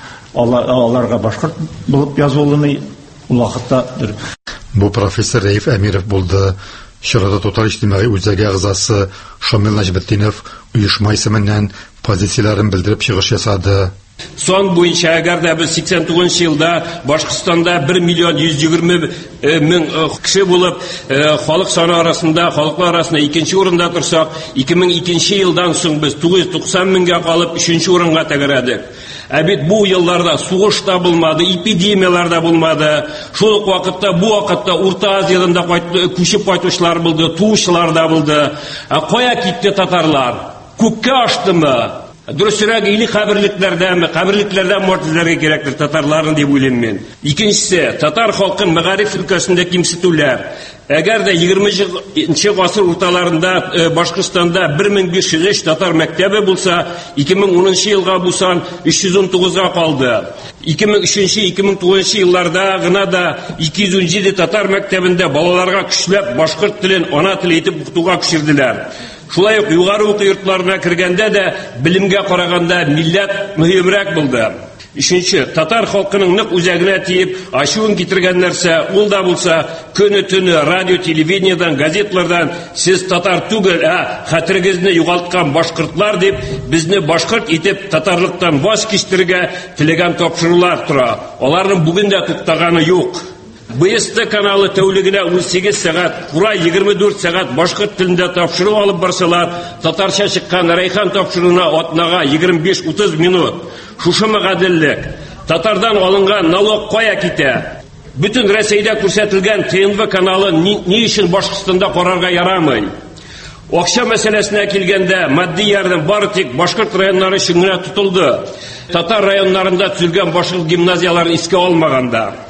аларга башкорт булып язылуны ул вакытта. Бу профессор Рәиф Әмиров булды. Шырада татар иҗтимагый үзәге әгъзасы Шамил Нәҗметдинов оешма исеменнән позицияләрен белдереп чыгыш ясады. Сон буенча әгәр дә без 89 елда Башкортстанда 1 миллион 120 мең кеше булып, халык саны арасында, халыклар арасында икенче урында торсак, 2002 елдан соң без 990 меңгә калып 3нче урынга тәгәрәдек. Бит бу елларда сугыш та булмады, эпидемиялар да булмады. Шул ук вакытта бу вакытта Урта Азиядан да күчеп кайтучылар булды, туучылар да булды. Кая китте татарлар? Күккә аштымы? Дөресрәк или каберлекләрдән мортизләргә кирәктер татарларны дип уйлыйм мин. Икенчесе, татар халкын мәгариф өлкәсендә кимсетүләр. Әгәр дә 20нче гасыр урталарында Башкортстанда 1503 татар мәктәбе булса, 2010 елга булсан 319-га калды. 2003-2009 елларда гына да 217 татар мәктәбендә балаларга көчләп башкорт телен ана теле итеп укытуга күчерделәр. Шулай ук югары уку йортларына кергәндә дә билимгә караганда милләт мөһимрәк булды. Üçüncü, Tatar halkının нык үзәгенә тиеп, ачуын китергән нәрсә, ул да булса, көне-төне радио, телевидениедан, газетлардан сез татар түгел, хәтерегезне югалткан башкортлар дип, безне башкорт итеп татарлыктан ваз кичтергә теләгән тапшырулар тора. Аларның бүген дә туктаганы юк. БСТ каналы тәүлегенә 18 сәгать, кура 24 сәгать башкорт телендә тапшыру алып барсалар, татарча чыккан Райхан тапшыруына атнага 25-30 минут. Шушымы гаделлек? Татардан алынган налог кая китә? Бүтән Россиядә күрсәтелгән ТНВ каналы ни өчен Башкортстанда карарга ярамый? Акча мәсьәләсенә килгәндә, матди ярдәм бары тик башкорт районнары өчен генә тотылды. Татар районнарында төзелгән башкорт гимназияларын искә алмаганда.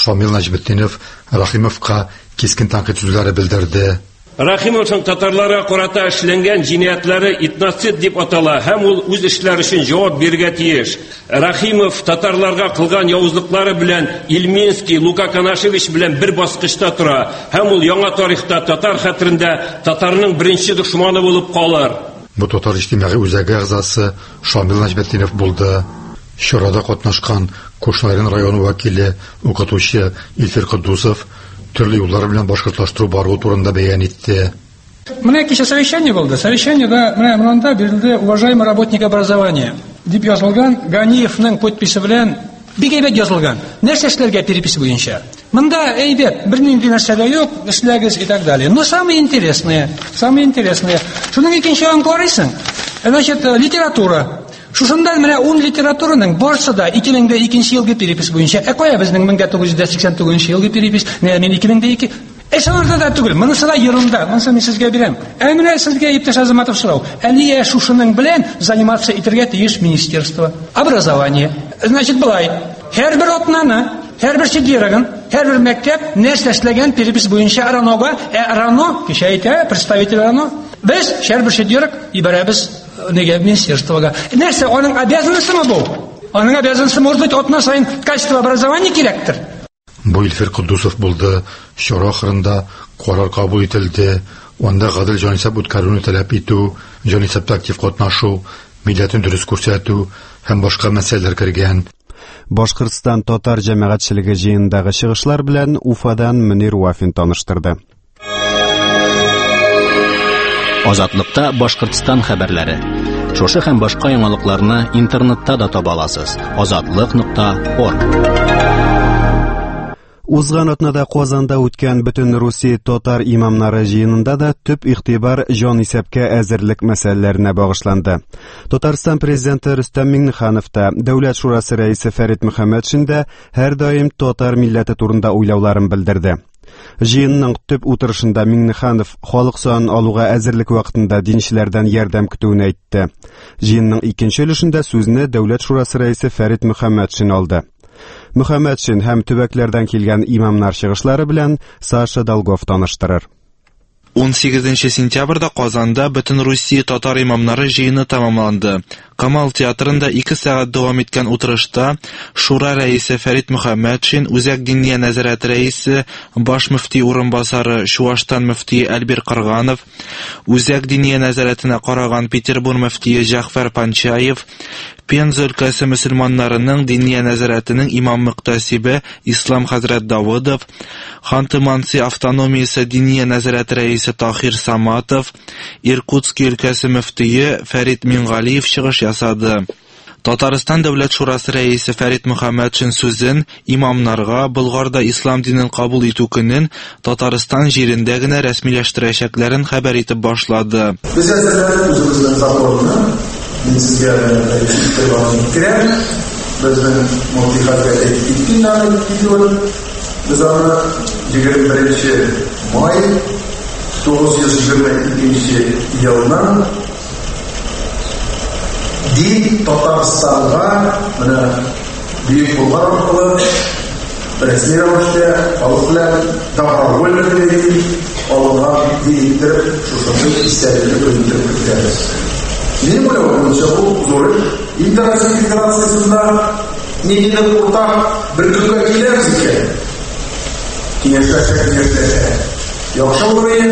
Шамил Нәҗметдинов Рахимовка кискен тәнкыйть сүзләре белдерде. Рахимовның татарларга карата эшләнгән җинаятлары этноцид дип атала һәм ул үз эшләре өчен җавап бирергә тиеш. Рахимов татарларга кылган явызлыклары белән Ильминский, Лука Канашевич белән бер баскычта тора һәм ул яңа тарихта татар хәтерендә татарның беренче дошманы булып калыр. Бу татар иҗтимагый үзәге әгъзасы Шамил Нәҗметдинов булды. Чарада катнашкан Кушнарин районы вәкиле, укытучы Илфир Кудусов төрле юллар белән башкортлаштыру бару турында бәян итте. Менә кичә совещание булды. Совещаниедә менә монда бирелде уважаемый работник образования. Дип язылган Ганиевның подписе белән бик әйбәт язылган. Нәрсә эшләргә перепись буенча. Монда әйбәт, бернинди нәрсә дә юк, эшләгез и так далее. Но самое интересное. Шуның икенче аңларыйсың. Значит, литература. Шушында менә 10 литератураның барысы да 2002 елгы перепись буенча. Кая безнең 1989 елгы перепись? Мен 2002. Шуларда да түгел. Монысы да ерында. Монысы мин сезгә бирәм. Менә сезгә иптәш Азаматов сорау. Әлия шушының белән заниматься итәргә тиеш министерство образования. Значит, былай. Һәрбер атнаны, һәрбер чиглерәген, һәрбер мәктәп нәрсә эшләгән перепись буенча Аранога, Арано, кичә әйтә, представитель Арано. Без һәрбер чиглерәк ибарәбез неге министерствога. Нәрсә аның обязанностьмы бу? Аның обязанностьы может быть атна сайын качество образования кирәктер. Бу Илфир Кудусов булды. Чара ахырында карар кабул ителде. Анда гадел җанисәп үткәрүне таләп итү, җанисәптә актив катнашу, милләтен дөрес күрсәтү һәм башка мәсьәләләр кергән. Башкортстан татар җәмәгатьчелеге җыенындагы чыгышлар белән Уфадан Мөнир Вафин таныштырды. Азатлыкта Башкортстан хәбәрләре. Шушы һәм башка яңалыкларны интернетта да таба аласыз. Azatlyk.org. Узган атнада Казанда үткән Бөтен Русия татар имамнары җыенында да төп игътибар җанисәпкә әзерлек мәсьәләләренә багышланды. Татарстан президенты Рөстәм Миңнеханов та, Дәүләт шурасы рәисе Фәрит Мөхәммәтшин дә һәр даим татар милләте турында уйлауларын белдерде. Җыенның төп утырышында Миңнеханов халык санын алуга әзерлек вакытында динчеләрдән ярдәм көтүен әйтте. Җыенның икенче өлешендә сүзне Дәүләт шурасы рәисе Фәрит Мөхәммәтшин алды. Мөхәммәтшин һәм төбәкләрдән килгән имамнар чыгышлары белән Саша Долгов таныштырыр. 18 сентябрьдә Казанда Бөтен Русия татар имамнары җыены тәмамланды. Камал театрында 2 сәгать дәвам иткән утырышта Шура рәисе Фәрит Мөхәммәтшин, Үзәк диния нәзарәте рәисе, баш мөфти урынбасары Чуаштан мөфти Әлбир Кырганов, Үзәк диния нәзарәтенә караган Петербург мөфтие Җәгъфәр Панчаев, Пенза өлкәсе мөселманнарының диния нәзарәтенең имам-мөхтәсибе Ислам хәзрәт Давыдов, Ханты-Манси автономиясе диния нәзарәте рәисе Тахир Саматов, Иркутск өлкәсе мөфтие Фәрит Мингалиев чыгыш ясады. Татарстан Дәүләт шурасы рәисе Фәрит Мөхәммәтшин сүзен имамнарга Болгарда ислам динен кабул итү көнен Татарстан җирендә генә рәсмиләштерәчәкләрен хәбәр итеп башлады. Без әзерләп үзебезнең законны Bizga kirib, bizning mutlaqatga ikkinchi biz uni 21-may 922-yildan din Tataristonga mana Buyuk Bulg'or orqali rasmiy ravishda xalq bilan taharrul olgan deyilib, shu istalariga ko'ndirib kiramiz. Benim oylamamca bu zor. İnternet federasyasında nedeni ortak bir kırka geliriz ki. Kineşleşe. Yoksa burayı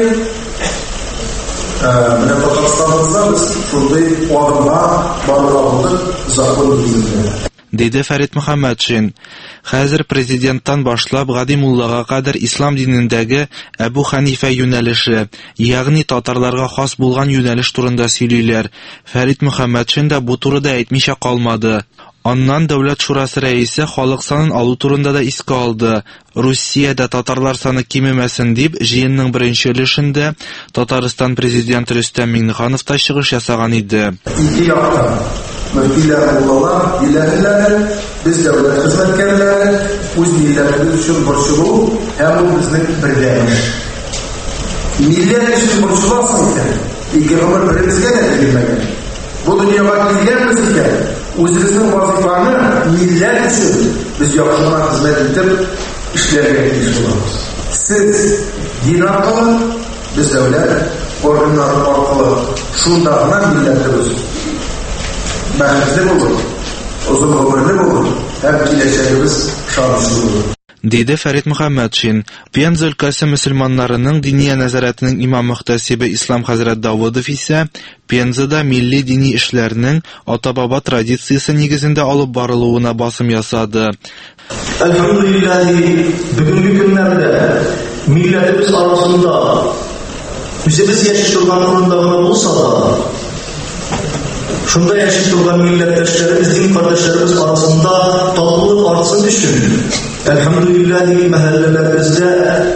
Tataristan'ımızda biz şurada o adımla bağlı zakon bizimle. Dedi Фәрит Мөхәммәтшин. Хәзер президенттан башлап Гади Муллага кадәр ислам динендәге Әбу Ханифа юнәлеше, ягъни татарларга хас булган юнәлеш турында сөйлиләр. Фәрит Мөхәммәтшин дә бу турыда әйтмичә калмады. Аннан Дәүләт шурасы рәисе халык санын алу турында да искә алды. Русиядә татарлар саны кимемәсен дип, җыенның беренче өлешендә Татарстан президенты Рөстәм Миңнеханов та чыгыш ясаган иде. Müftüler, Mollalar, ilerler, biz devlet hizmetkarları, öz milletimiz için borçlu, hem bu bizning birgamiz. Millet için borçlusan iken, iki ömür birimizga da kelmagan. Bu dunyoga kelganmiz ekan, o'zimizning vazifamizni millet için biz yaxshiroq xizmat etib, эшләргә тиеш булабыз. Сез дин аркылы, без дәүләт органнары аркылы шунда гына милләтебез бәхетле булыр, озын гомерле булыр, һәм киләчәгебез шатлы булыр. Диде Фәрит Мөхәммәтшин. Пенза өлкәсе мөселманнарының диния нәзарәтенең имам мөхтәсибе Ислам хәзрәт Давыдов исә Пензада милли дини эшләрнең ата-баба традициясе нигезендә алып барылуына басым ясады. Әлхәмдүлилләһ, бүгенге көннәрдә милләтебез арасында үзебез яши торган урында гына булса да, шунда яши торган милләттәшләребез, дин кардәшләребез арасында татлылык артсын өчен, әлхәмдүлилләһ, мәхәлләләребездә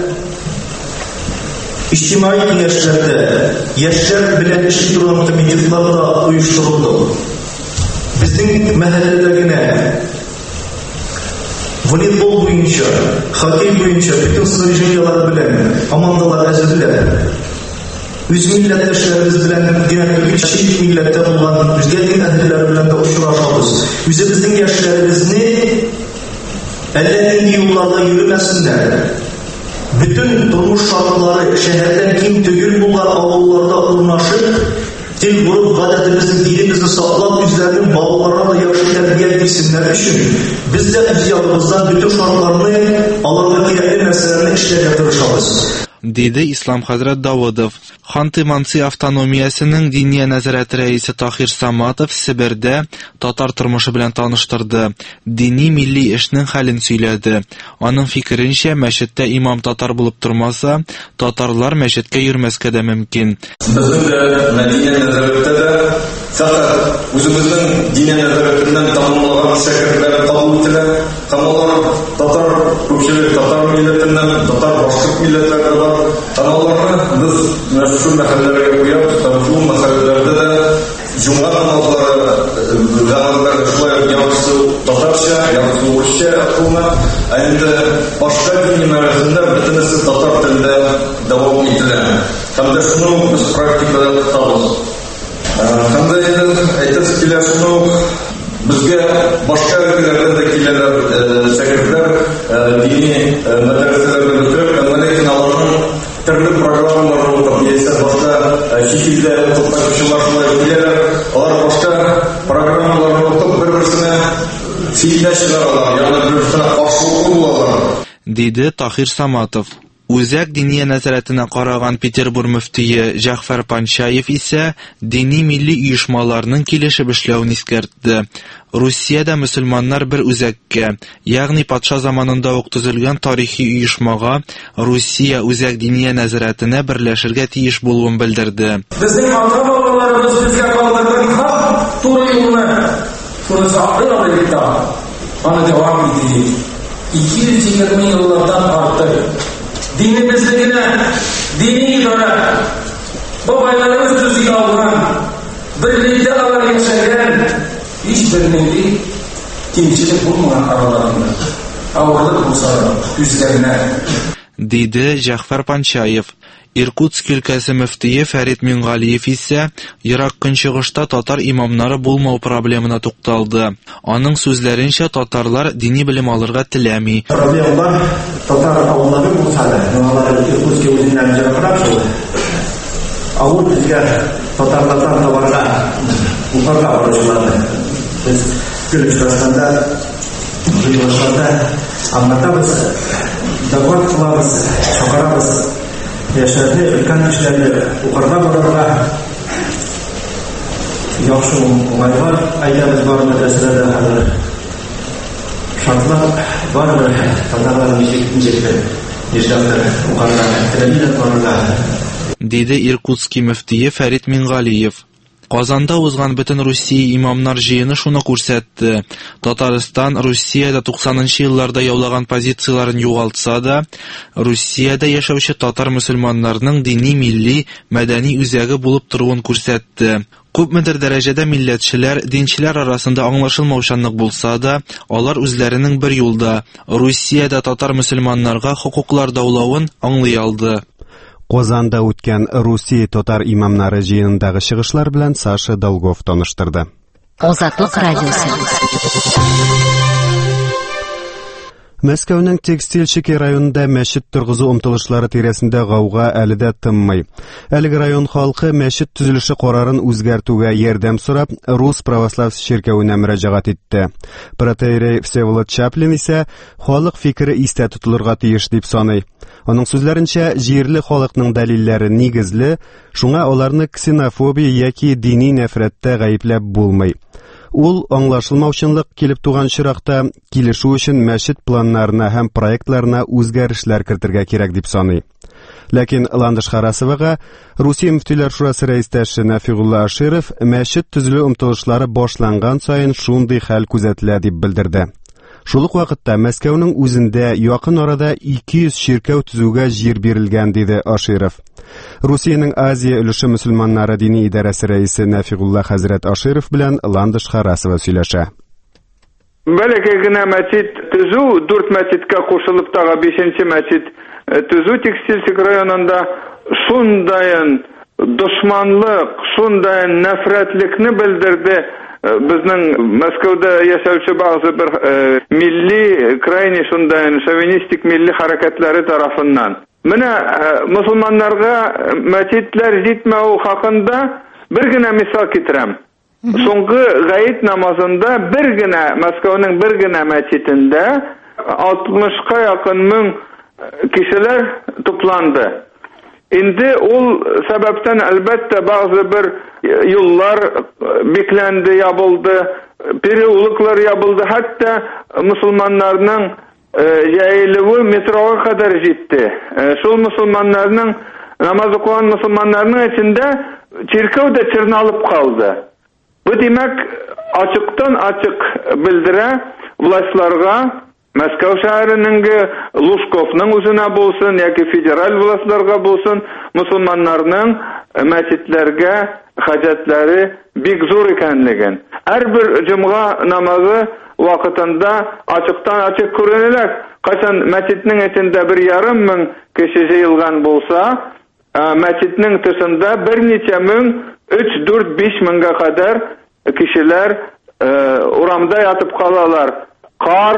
иҗтимаи киңәшләрдә яшьләр белән эшли торган комитетлар да оештырылды. Безнең мәхәлләдә генә волейбол буенча, хоккей буенча bütün соревнованиялар белән командалар әзерләп, үз милләттәшләребез белән генә чит милләттә булган үзгә дин әһелләре белән дә очрашабыз. Үзебезнең яшьләребезне әллә нинди юлларда йөрмәсеннәр. Bütün тормыш шартлары шәһәрдән ким түгел булган авылларда урнашып, тел бурып гадәтебезне, динебезне саклап, үзләренең балаларына да яхшы тәрбия бирсеннәр өчен без дә үз ягыбыздан bütün шартларны, аларга кирәкле нәрсәләрне эшләргә тырышабыз. Диде Ислам хәзрәт Давыдов. Ханты-Манси автономиясенең диния нәзарәте рәисе Тахир Саматов Себердә татар тормышы белән таныштырды. Дини милли эшнең хәлен сөйләде. Аның фикеренчә, мәчеттә имам татар булып тормаса, татарлар мәчеткә йөрмәскә дә мөмкин. Безнең дә диния нәзарәттә дә фақат үзебезнең диния нәзарәтеннән тамамлаган шәкертләр кабул ителә. Алар татар күпчелек татар милләтеннән, татар башка милләтләрдә бар. Аларны без şu мәхәлләргә куябыз, шул мәхәлләрдә дә җомга намазлары заманнарда шулай яхшы татарча, яхшы урысча укылма. Инде башка дин мәгълүматларында бөтенесе татар телендә дәвам ителә. Һәм дә шуны без практикада табыз. Һәм дә әйтәсе килә шуны безгә башка өлкәләрдә дә киләләр шәкертләр дини мәдрәсәләрдә бетереп, ләкин аларның төрле программалар булып, яисә башка шикелдә укытучылар шулай киләләр, алар башка программалар укып бер-берсенә фидә чыгаралар, ягъни бер-берсенә каршылык булалар. Диде Тахир Саматов. Үзәк диния нәзарәтенә караган Петербург мөфтие Җәгъфәр Панчаев исә дини милли оешмаларның килешеп эшләвен искәртте. Русиядә мөселманнар бер үзәккә, ягъни патша заманында ук төзелгән тарихи оешмага Русия үзәк диния нәзарәтенә берләшергә тиеш булуын белдерде. Безнең ата-бабаларыбыз безгә калдырган хак туры юлны, шуны саклый алырга, аны дәвам итик. 220 еллардан артык dinimizde dini idare babalarımız düzgün alınan birlikte alan yaşayan hiçbirinin kimçilik bulmayan aralarında ağırlık bulsa üzerine Диде Җәгъфәр Панчаев. Иркутск өлкәсе мөфтие Фәрит Мингалиев исә Ирак көнчыгышта татар имамнары булмау проблемына тукталды. Аның сүзләренчә, татарлар дини белем алырга теләми. Проблемалар татар авыллары булса да, алар Иркутск үзеннән җыграк шул. Авыл безгә татарлардан табарга, укырга баручыларны. Без Гөлчәстәндә, Гөлчәстәндә аңлатабыз, дәгъват кылабыз, чакырабыз. Яшәрне өлкән кешеләрне укырга барырга яхшы уңайлар әйдәбез бар мәдрәсәләрдә хәзер. Шартлар бар, татарлар ничек укырга теләмиләр барырга. Диде Иркутский мөфтие Фәрит Мингалиев. Казанда узган бөтен Русия имамнар җыены шуны күрсәтте. Татарстан Русиядә 90нчы елларда яулаган позицияларын югалтса да, Русиядә яшәүче татар мөселманнарның дини, милли, мәдәни үзәге булып торуын күрсәтте. Күпмедер дәрәҗәдә милләтчеләр, динчеләр арасында аңлашылмаучанлык булса да, алар үзләренең бер юлда Русиядә татар мөселманнарга хокуклар даулавын аңлый алды. Казанда үткән Русия татар имамнары җыенындагы чыгышлар белән Саша Долгов таныштырды. Азатлык радиосы. Мәскәүнең Текстильщики районында мәчет торгызу омтылышлары тирәсендә гауга әле дә тынмый. Әлеге район халкы мәчет төзелеше карарын үзгәртүгә ярдәм сорап Рус православ церковенә мөрәҗәгать итте. Протоиерей Всеволод Чаплин исә халык фикере истә тотылырга тиеш дип саный. Аның сүзләренчә, җирле халыкның дәлилләре нигезле, шуңа аларны ксенофобия яки дини нәфрәттә гаепләп булмый. Ул аңлашылмаучанлык килеп туган чиракта килешү өчен мәчет планнарына һәм проектларына үзгәрешләр кертергә кирәк дип саный. Ләкин Ландыш Харасовага Русия мөфтиләр шурасы рәистәше Нафигулла Аширов мәчет төзелү омтылышлары башланган саен шундый хәл күзәтелә дип белдерде. Шул ук вакытта Мәскәүнең үзендә якын арада 200 чиркәү төзүгә җир бирелгән диде Аширов. Русиянең Азия өлеше мөселманнары дини идарәсе рәисе Нафигулла хәзрәт Аширов белән Ландыш Харасова сөйләшә. Бәләкәй генә мәчет төзү 4 мәчеткә кушылып тагы 5нче мәчет төзү Текстильщик районында шундайын дошманлык, шундайын нәфрәтлекне белдерде. Безнең Мәскәүдә яшәүче базы бер милли, крайне шундайын шовинистик милли хәрәкәтләре тарафыннан. Менә мусулманнарга мәчетләр җитмәү хакында бер генә мисал китерәм. Соңгы гаит намазында бер генә Мәскәүнең бер генә мәчетендә 60-ка якын мең кешеләр тупланды. Инде ул сәбәптән әлбәттә базы бер юллар бикләнде, ябылды, переулоклар ябылды, хәтта мусулманнарның җәелүе метрога кадәр җитте. Шул мусулманнарның, намаз укыган мусулманнарның эчендә чиркәү дә чырналып калды. Бу димәк ачыктан ачык белдерә властьларга, Мәскәү шәһәренең Лужковның үзенә булсын, яки федераль властьларга булсын, мусулманнарның мәчетләргә хаҗәтләре бик зур икәнлеген. Һәрбер җомга намазы вакытында ачыктан ачык күренәләр. Кайчан мәчетнең эчендә 1,5 мең кеше җыелган булса, мәчетнең тышында берничә мең, 3, 4, 5 меңгә кадәр кешеләр урамда ятып калалар. Кар,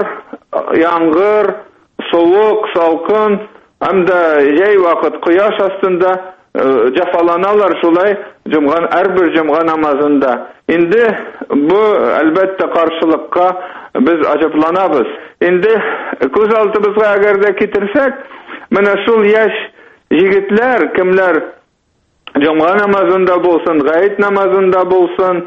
яңгыр, суык, салкын, һәм дә җәй вакыт кояш астында җафаланалар шулай җомган һәрбер җомга намазында. Инде бу әлбәттә каршылыкка без аҗапланабыз. Инде күз алдыбызга әгәр дә китерсәк, менә шул яшь җегетләр, кемләр җомга намазында булсын, гаит намазында булсын,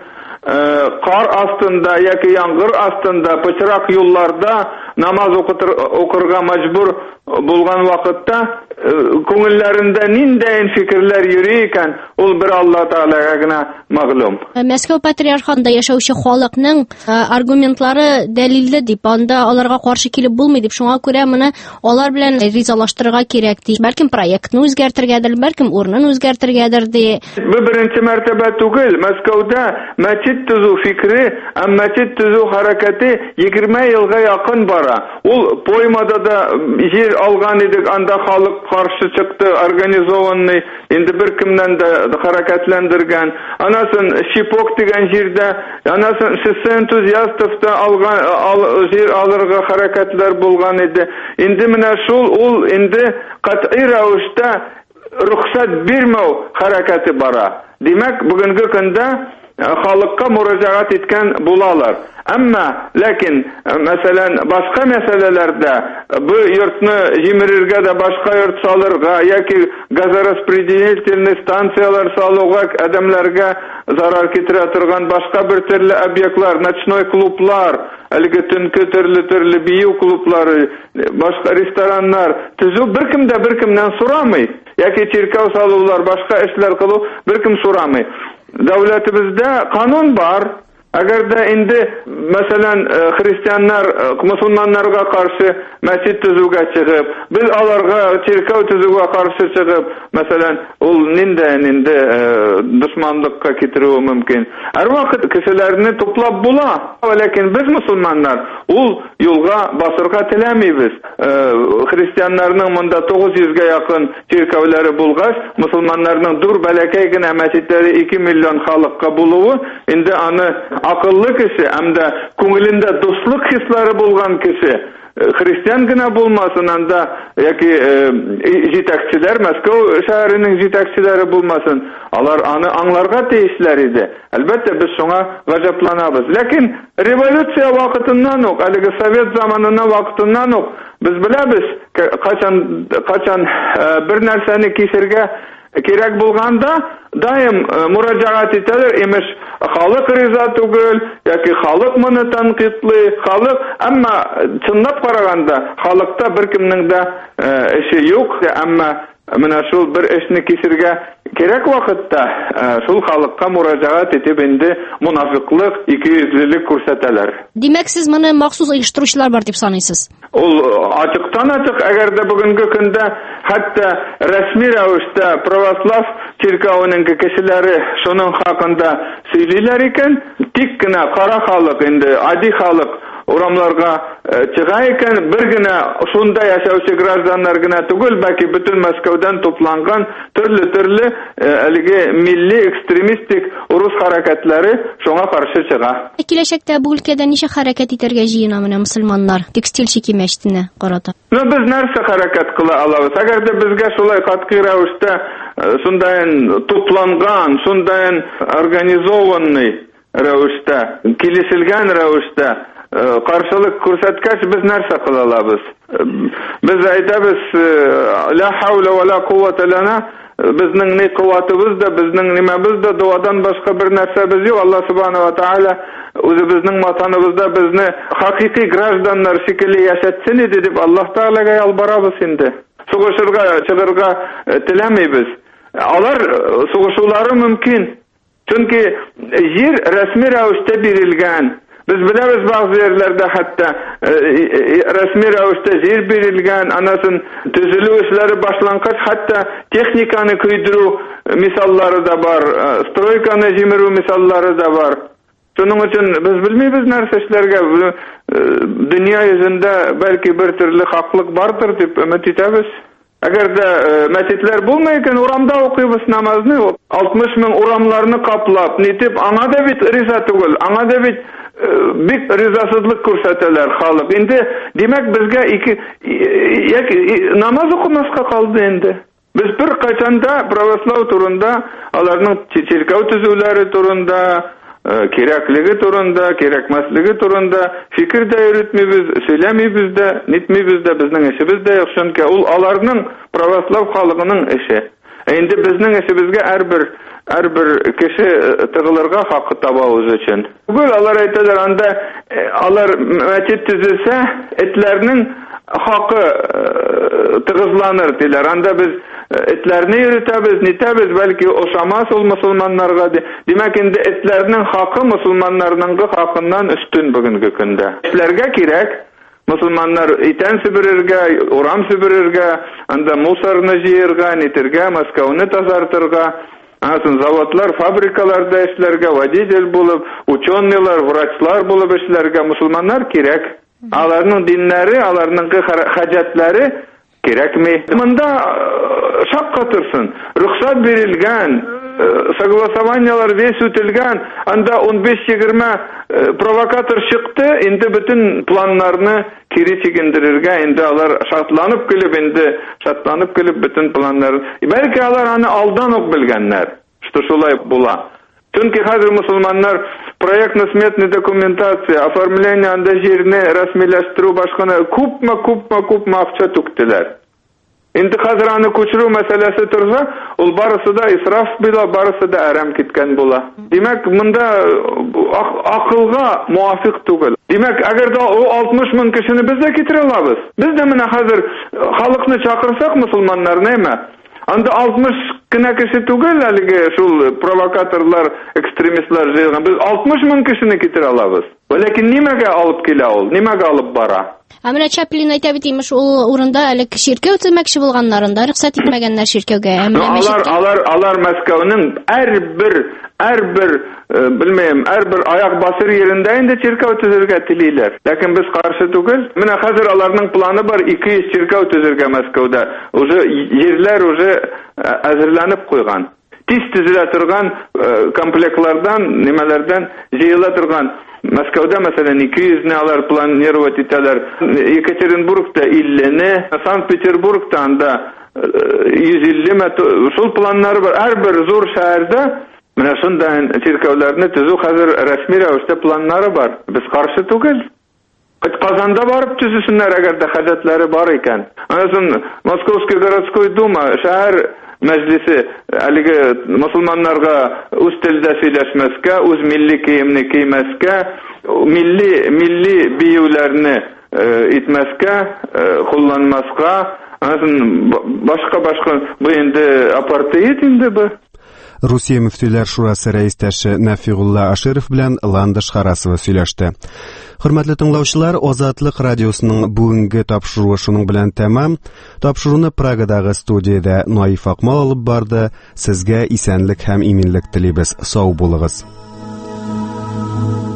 кар астында яки яңгыр астында пычрак юлларда намаз укырга мәҗбүр булган вакытта күңелләрендә ниндәй фикерләр йөри икән, ул бер Алла Тәгаләгә генә мәгълүм. Мәскәү патриархатында яшәүче халыкның аргументлары дәлилле дип, анда аларга каршы килеп булмый дип, шуңа күрә моны алар белән ризалаштырырга кирәк ди. Бәлкем проектны үзгәртергәдер, бәлкем урынын үзгәртергәдер ди. Бу беренче мәртәбә түгел. Мәскәүдә мәчет төзү фикре, мәчет төзү хәрәкәте 20 елга якын бара. Ул Поймада да җир алган идек, анда халык каршы чыкты, организованный, инде бер кемнән дә хәрәкәтләндергән. Анасын Шипок дигән җирдә, анасын энтузиастовта алган җир алырга хәрәкәтләр булган иде. Инде менә шул ул инде катгый рәвештә рөхсәт бирмәү хәрәкәте бара. Димәк, бүгенге көндә халыкка мөрәҗәгать иткән булалар. Әмма, ләкин, мәсәлән, башка мәсьәләләрдә бу йортны җимерергә дә башка йорт салырга, яки газораспределительный станциялар салуга, адәмләргә зарар китерә торган башка бер төрле объектлар, ночной клублар, әлеге төнке төрле бию клублары, башка рестораннар төзү беркем дә беркемнән сорамый, яки чиркәү салулар, башка эшләр кылу беркем сорамый. Дәүләтебездә канун бар. Әгәр дә инде, мәсәлән, христианнар, мусулманнарга каршы мәчет төзүгә чыгып, без аларга чиркәү төзүгә каршы чыгып, мәсәлән, ул инде дошманлыкка китерүе мөмкин. Һәрвакыт кешеләрне туплап була, ләкин без мусулманнар ул юлга басырга теләмибез. Христианнарның монда 900-гә якын чиркәүләре булгач, мусулманнарның дүр бәләкәй генә мәчетләре 2 миллион халыкка булуы, инде аны акыллы кеше, әмдә күңелендә дуслык хисләре булган кеше Христиан гына булмасын анда, яки җитәкчеләр, Мәскәү шәһәренең җитәкчеләре булмасын, алар аны аңларга тиешләр иде. Әлбәттә, без шуңа гаҗапланабыз. Ләкин революция вакытыннан ук, әлеге совет заманына вакытыннан ук без беләбез, качан бер нәрсәне кисергә кирәк булганда, даим мураҗагат итәләр, имеш халык риза түгел, яки халык моны танкыйтлый, халык, әмма чынлап караганда, халыкта беркемнең дә эше юк, әмма менә шул бер эшне кисергә кирәк вакытта, шул халыкка мураҗагат итеп инде мунафиклык, икейөзлелек күрсәтәләр. Димәк, сез моны махсус оештыручылар бар дип саныйсыз? Ул ачыктан-ачык, әгәр дә бүгенге көндә хәтта рәсми рәвештә православ церквенең кешеләре шуның хакында сөйлиләр икән, тик кенә кара халык, инде ади халык урамларга чыга икән, бер генә шунда яшәүче гражданнар гына түгел, бәлки бөтен Мәскәүдән тупланган төрле әлеге милли экстремистик урыс хәрәкәтләре шуңа каршы чыга. Киләчәктә бу өлкәдә ничә хәрәкәт итәргә җыена менә мөселманнар текстильче кимәчтенә карата? Без нәрсә хәрәкәт кыла алабыз? Әгәр дә безгә шулай катгый рәвештә шундайын тупланган, шундайын организованный рәвештә, килешелгән рәвештә каршылык күрсәткәч, без нәрсә кыла алабыз? Без әйтәбез, ла хаула ва ла куввата лана, безнең ни куатыбыз да, безнең нимәбез дә, дуадан башка бер нәрсәбез юк. Аллаһ субхана ва тааля үзебезнең матаныбызда безне хакыйкый гражданнар шикелле яшәтсен иде дип Аллаһ Тәгаләгә ялбарабыз инде. Сугышырга чыгырга теләмибез. Алар сугышулары мөмкин. Чөнки җир рәсми рәвештә бирелгән. Biz biliriz bazı yerlerde hatta resmi rəvişdə yer verilgən, anasın tüzülü işləri başlanğıç, hatta texnikanı kıydırı misalları da var, stroykanı jimiru misalları da var. Şunun için biz bilmeyiz нәрсә эшләргә, dünya yüzündə belki bir türlü haklılık vardır deyip ümit etəbiz. Əgər də məscidlər bulmayıkən uramda okuyubuz namazını, 60 min uramlarını kaplap, nitip ana da bit riza tugul, ana da bit bik rızasızlık күрсәтәләр халык. Инде демәк безгә намаз укымаска калды инде. Без бер качанда православ турында, аларның церкәү төзүләре турында, кирәклеге турында, кирәкмәслеге турында фикер дә йөртмибез, сөйләмибез дә, нитмибез дә, безнең эшебез дә юк, чөнки ул аларның православ халыгының эше. Инде безнең эшебезгә һәрбер кеше тыгылырга хакы табабыз өчен. Бүген алар әйтәләр, анда алар мәчет төзелсә, этләрнең хакы тыгызланыр диләр. Анда без этләрне йөртәбез, нитәбез, бәлки ошамас ул мусулманнарга. Димәк, инде этләрнең хакы мусулманнарның хакыннан өстен бүгенге көндә. Этләргә кирәк. Мусулманнар итән себерергә, урам себерергә, анда мусорны җыярга, нитергә, Мәскәүне тазартырга, асын заводлар, фабрикаларда эшләргә, водитель булып, ученыйлар, врачлар булып эшләргә мусулманнар кирәк. Аларның диннәре, аларның хаҗәтләре кирәкми. Монда шакка торсын, рөхсәт бирелгән, согласованиялар весь үтелгән, анда 15-20 провокатор чыкты, инде бөтен планнарны кире чигендерергә, инде алар шатланып килеп бөтен планнарын. Бәлки алар аны алдан ук белгәннәр, что шулай була. Чөнки хәзер мусулманнар проектно-сметная документация, оформление анда җирне рәсмиләштерү башканы күпме акча түктеләр. Инде хәзер аны күчерү мәсьәләсе торса, ул барысы да исраф була, барысы да әрәм киткән була. Димәк, монда акылга муафик түгел. Димәк, әгәр дә 60 мең кешене без дә китерә алабыз. Без дә менә хәзер халыкны чакырсак мусулманнарны, анда 60 кенә кеше түгел, әлеге шул провокаторлар, экстремистлар җыйган. Без 60 мең кешене китерә алабыз. Ләкин нимәгә алып килә ул? Нимәгә алып бара? Менә Чаплин әйтә бит, имеш, ул урында әле ширкәү төзмәкче булганнарында рөхсәт итмәгәннәр ширкәүгә. Алар Мәскәүнең һәрбер аяк басыр yerендә инде ширкәү төзергә телиләр. Ләкин без каршы түгел. Менә хәзер аларның планы бар 200 ширкәү төзергә Мәскәүдә. Уже җирләр әзерләнеп куйган. Тиз төзелә торган комплектлардан, нимәләрдән җыела торган. Мәскәүдә мәсәлән 200-не алар планировать итәләр. Екатеринбургта 50-не, Санкт-Петербургта анда 150 метр. Шул планнары бар. Һәрбер зур шәһәрдә менә шундай циркларны төзү хәзер рәсми рәвештә планнары бар. Без каршы түгел. Казанда барып төзүсеннәр, әгәр дә хәҗәтләре бар икән. Аннан Московский городской дума, шәһәр мәҗлесе әлеге мусулманнарга үз телдә сөйләшмәскә, үз милли киемне киymәскә, милли биюләрне итмәскә, кулланмаска, башка бу инде апартеид инде бу. Русия мөфтиләр шурасы рәистәше Нафигулла Аширов белән Ландыш Харасова сөйләште. Хөрмәтле тыңлаучылар, Азатлык радиосының бүгенге тапшыруы шуның белән тәмам. Тапшыруны Прагадагы студиядә Наиф Акмал алып барды. Сезгә исәнлек һәм иминлек телибез. Сау булыгыз.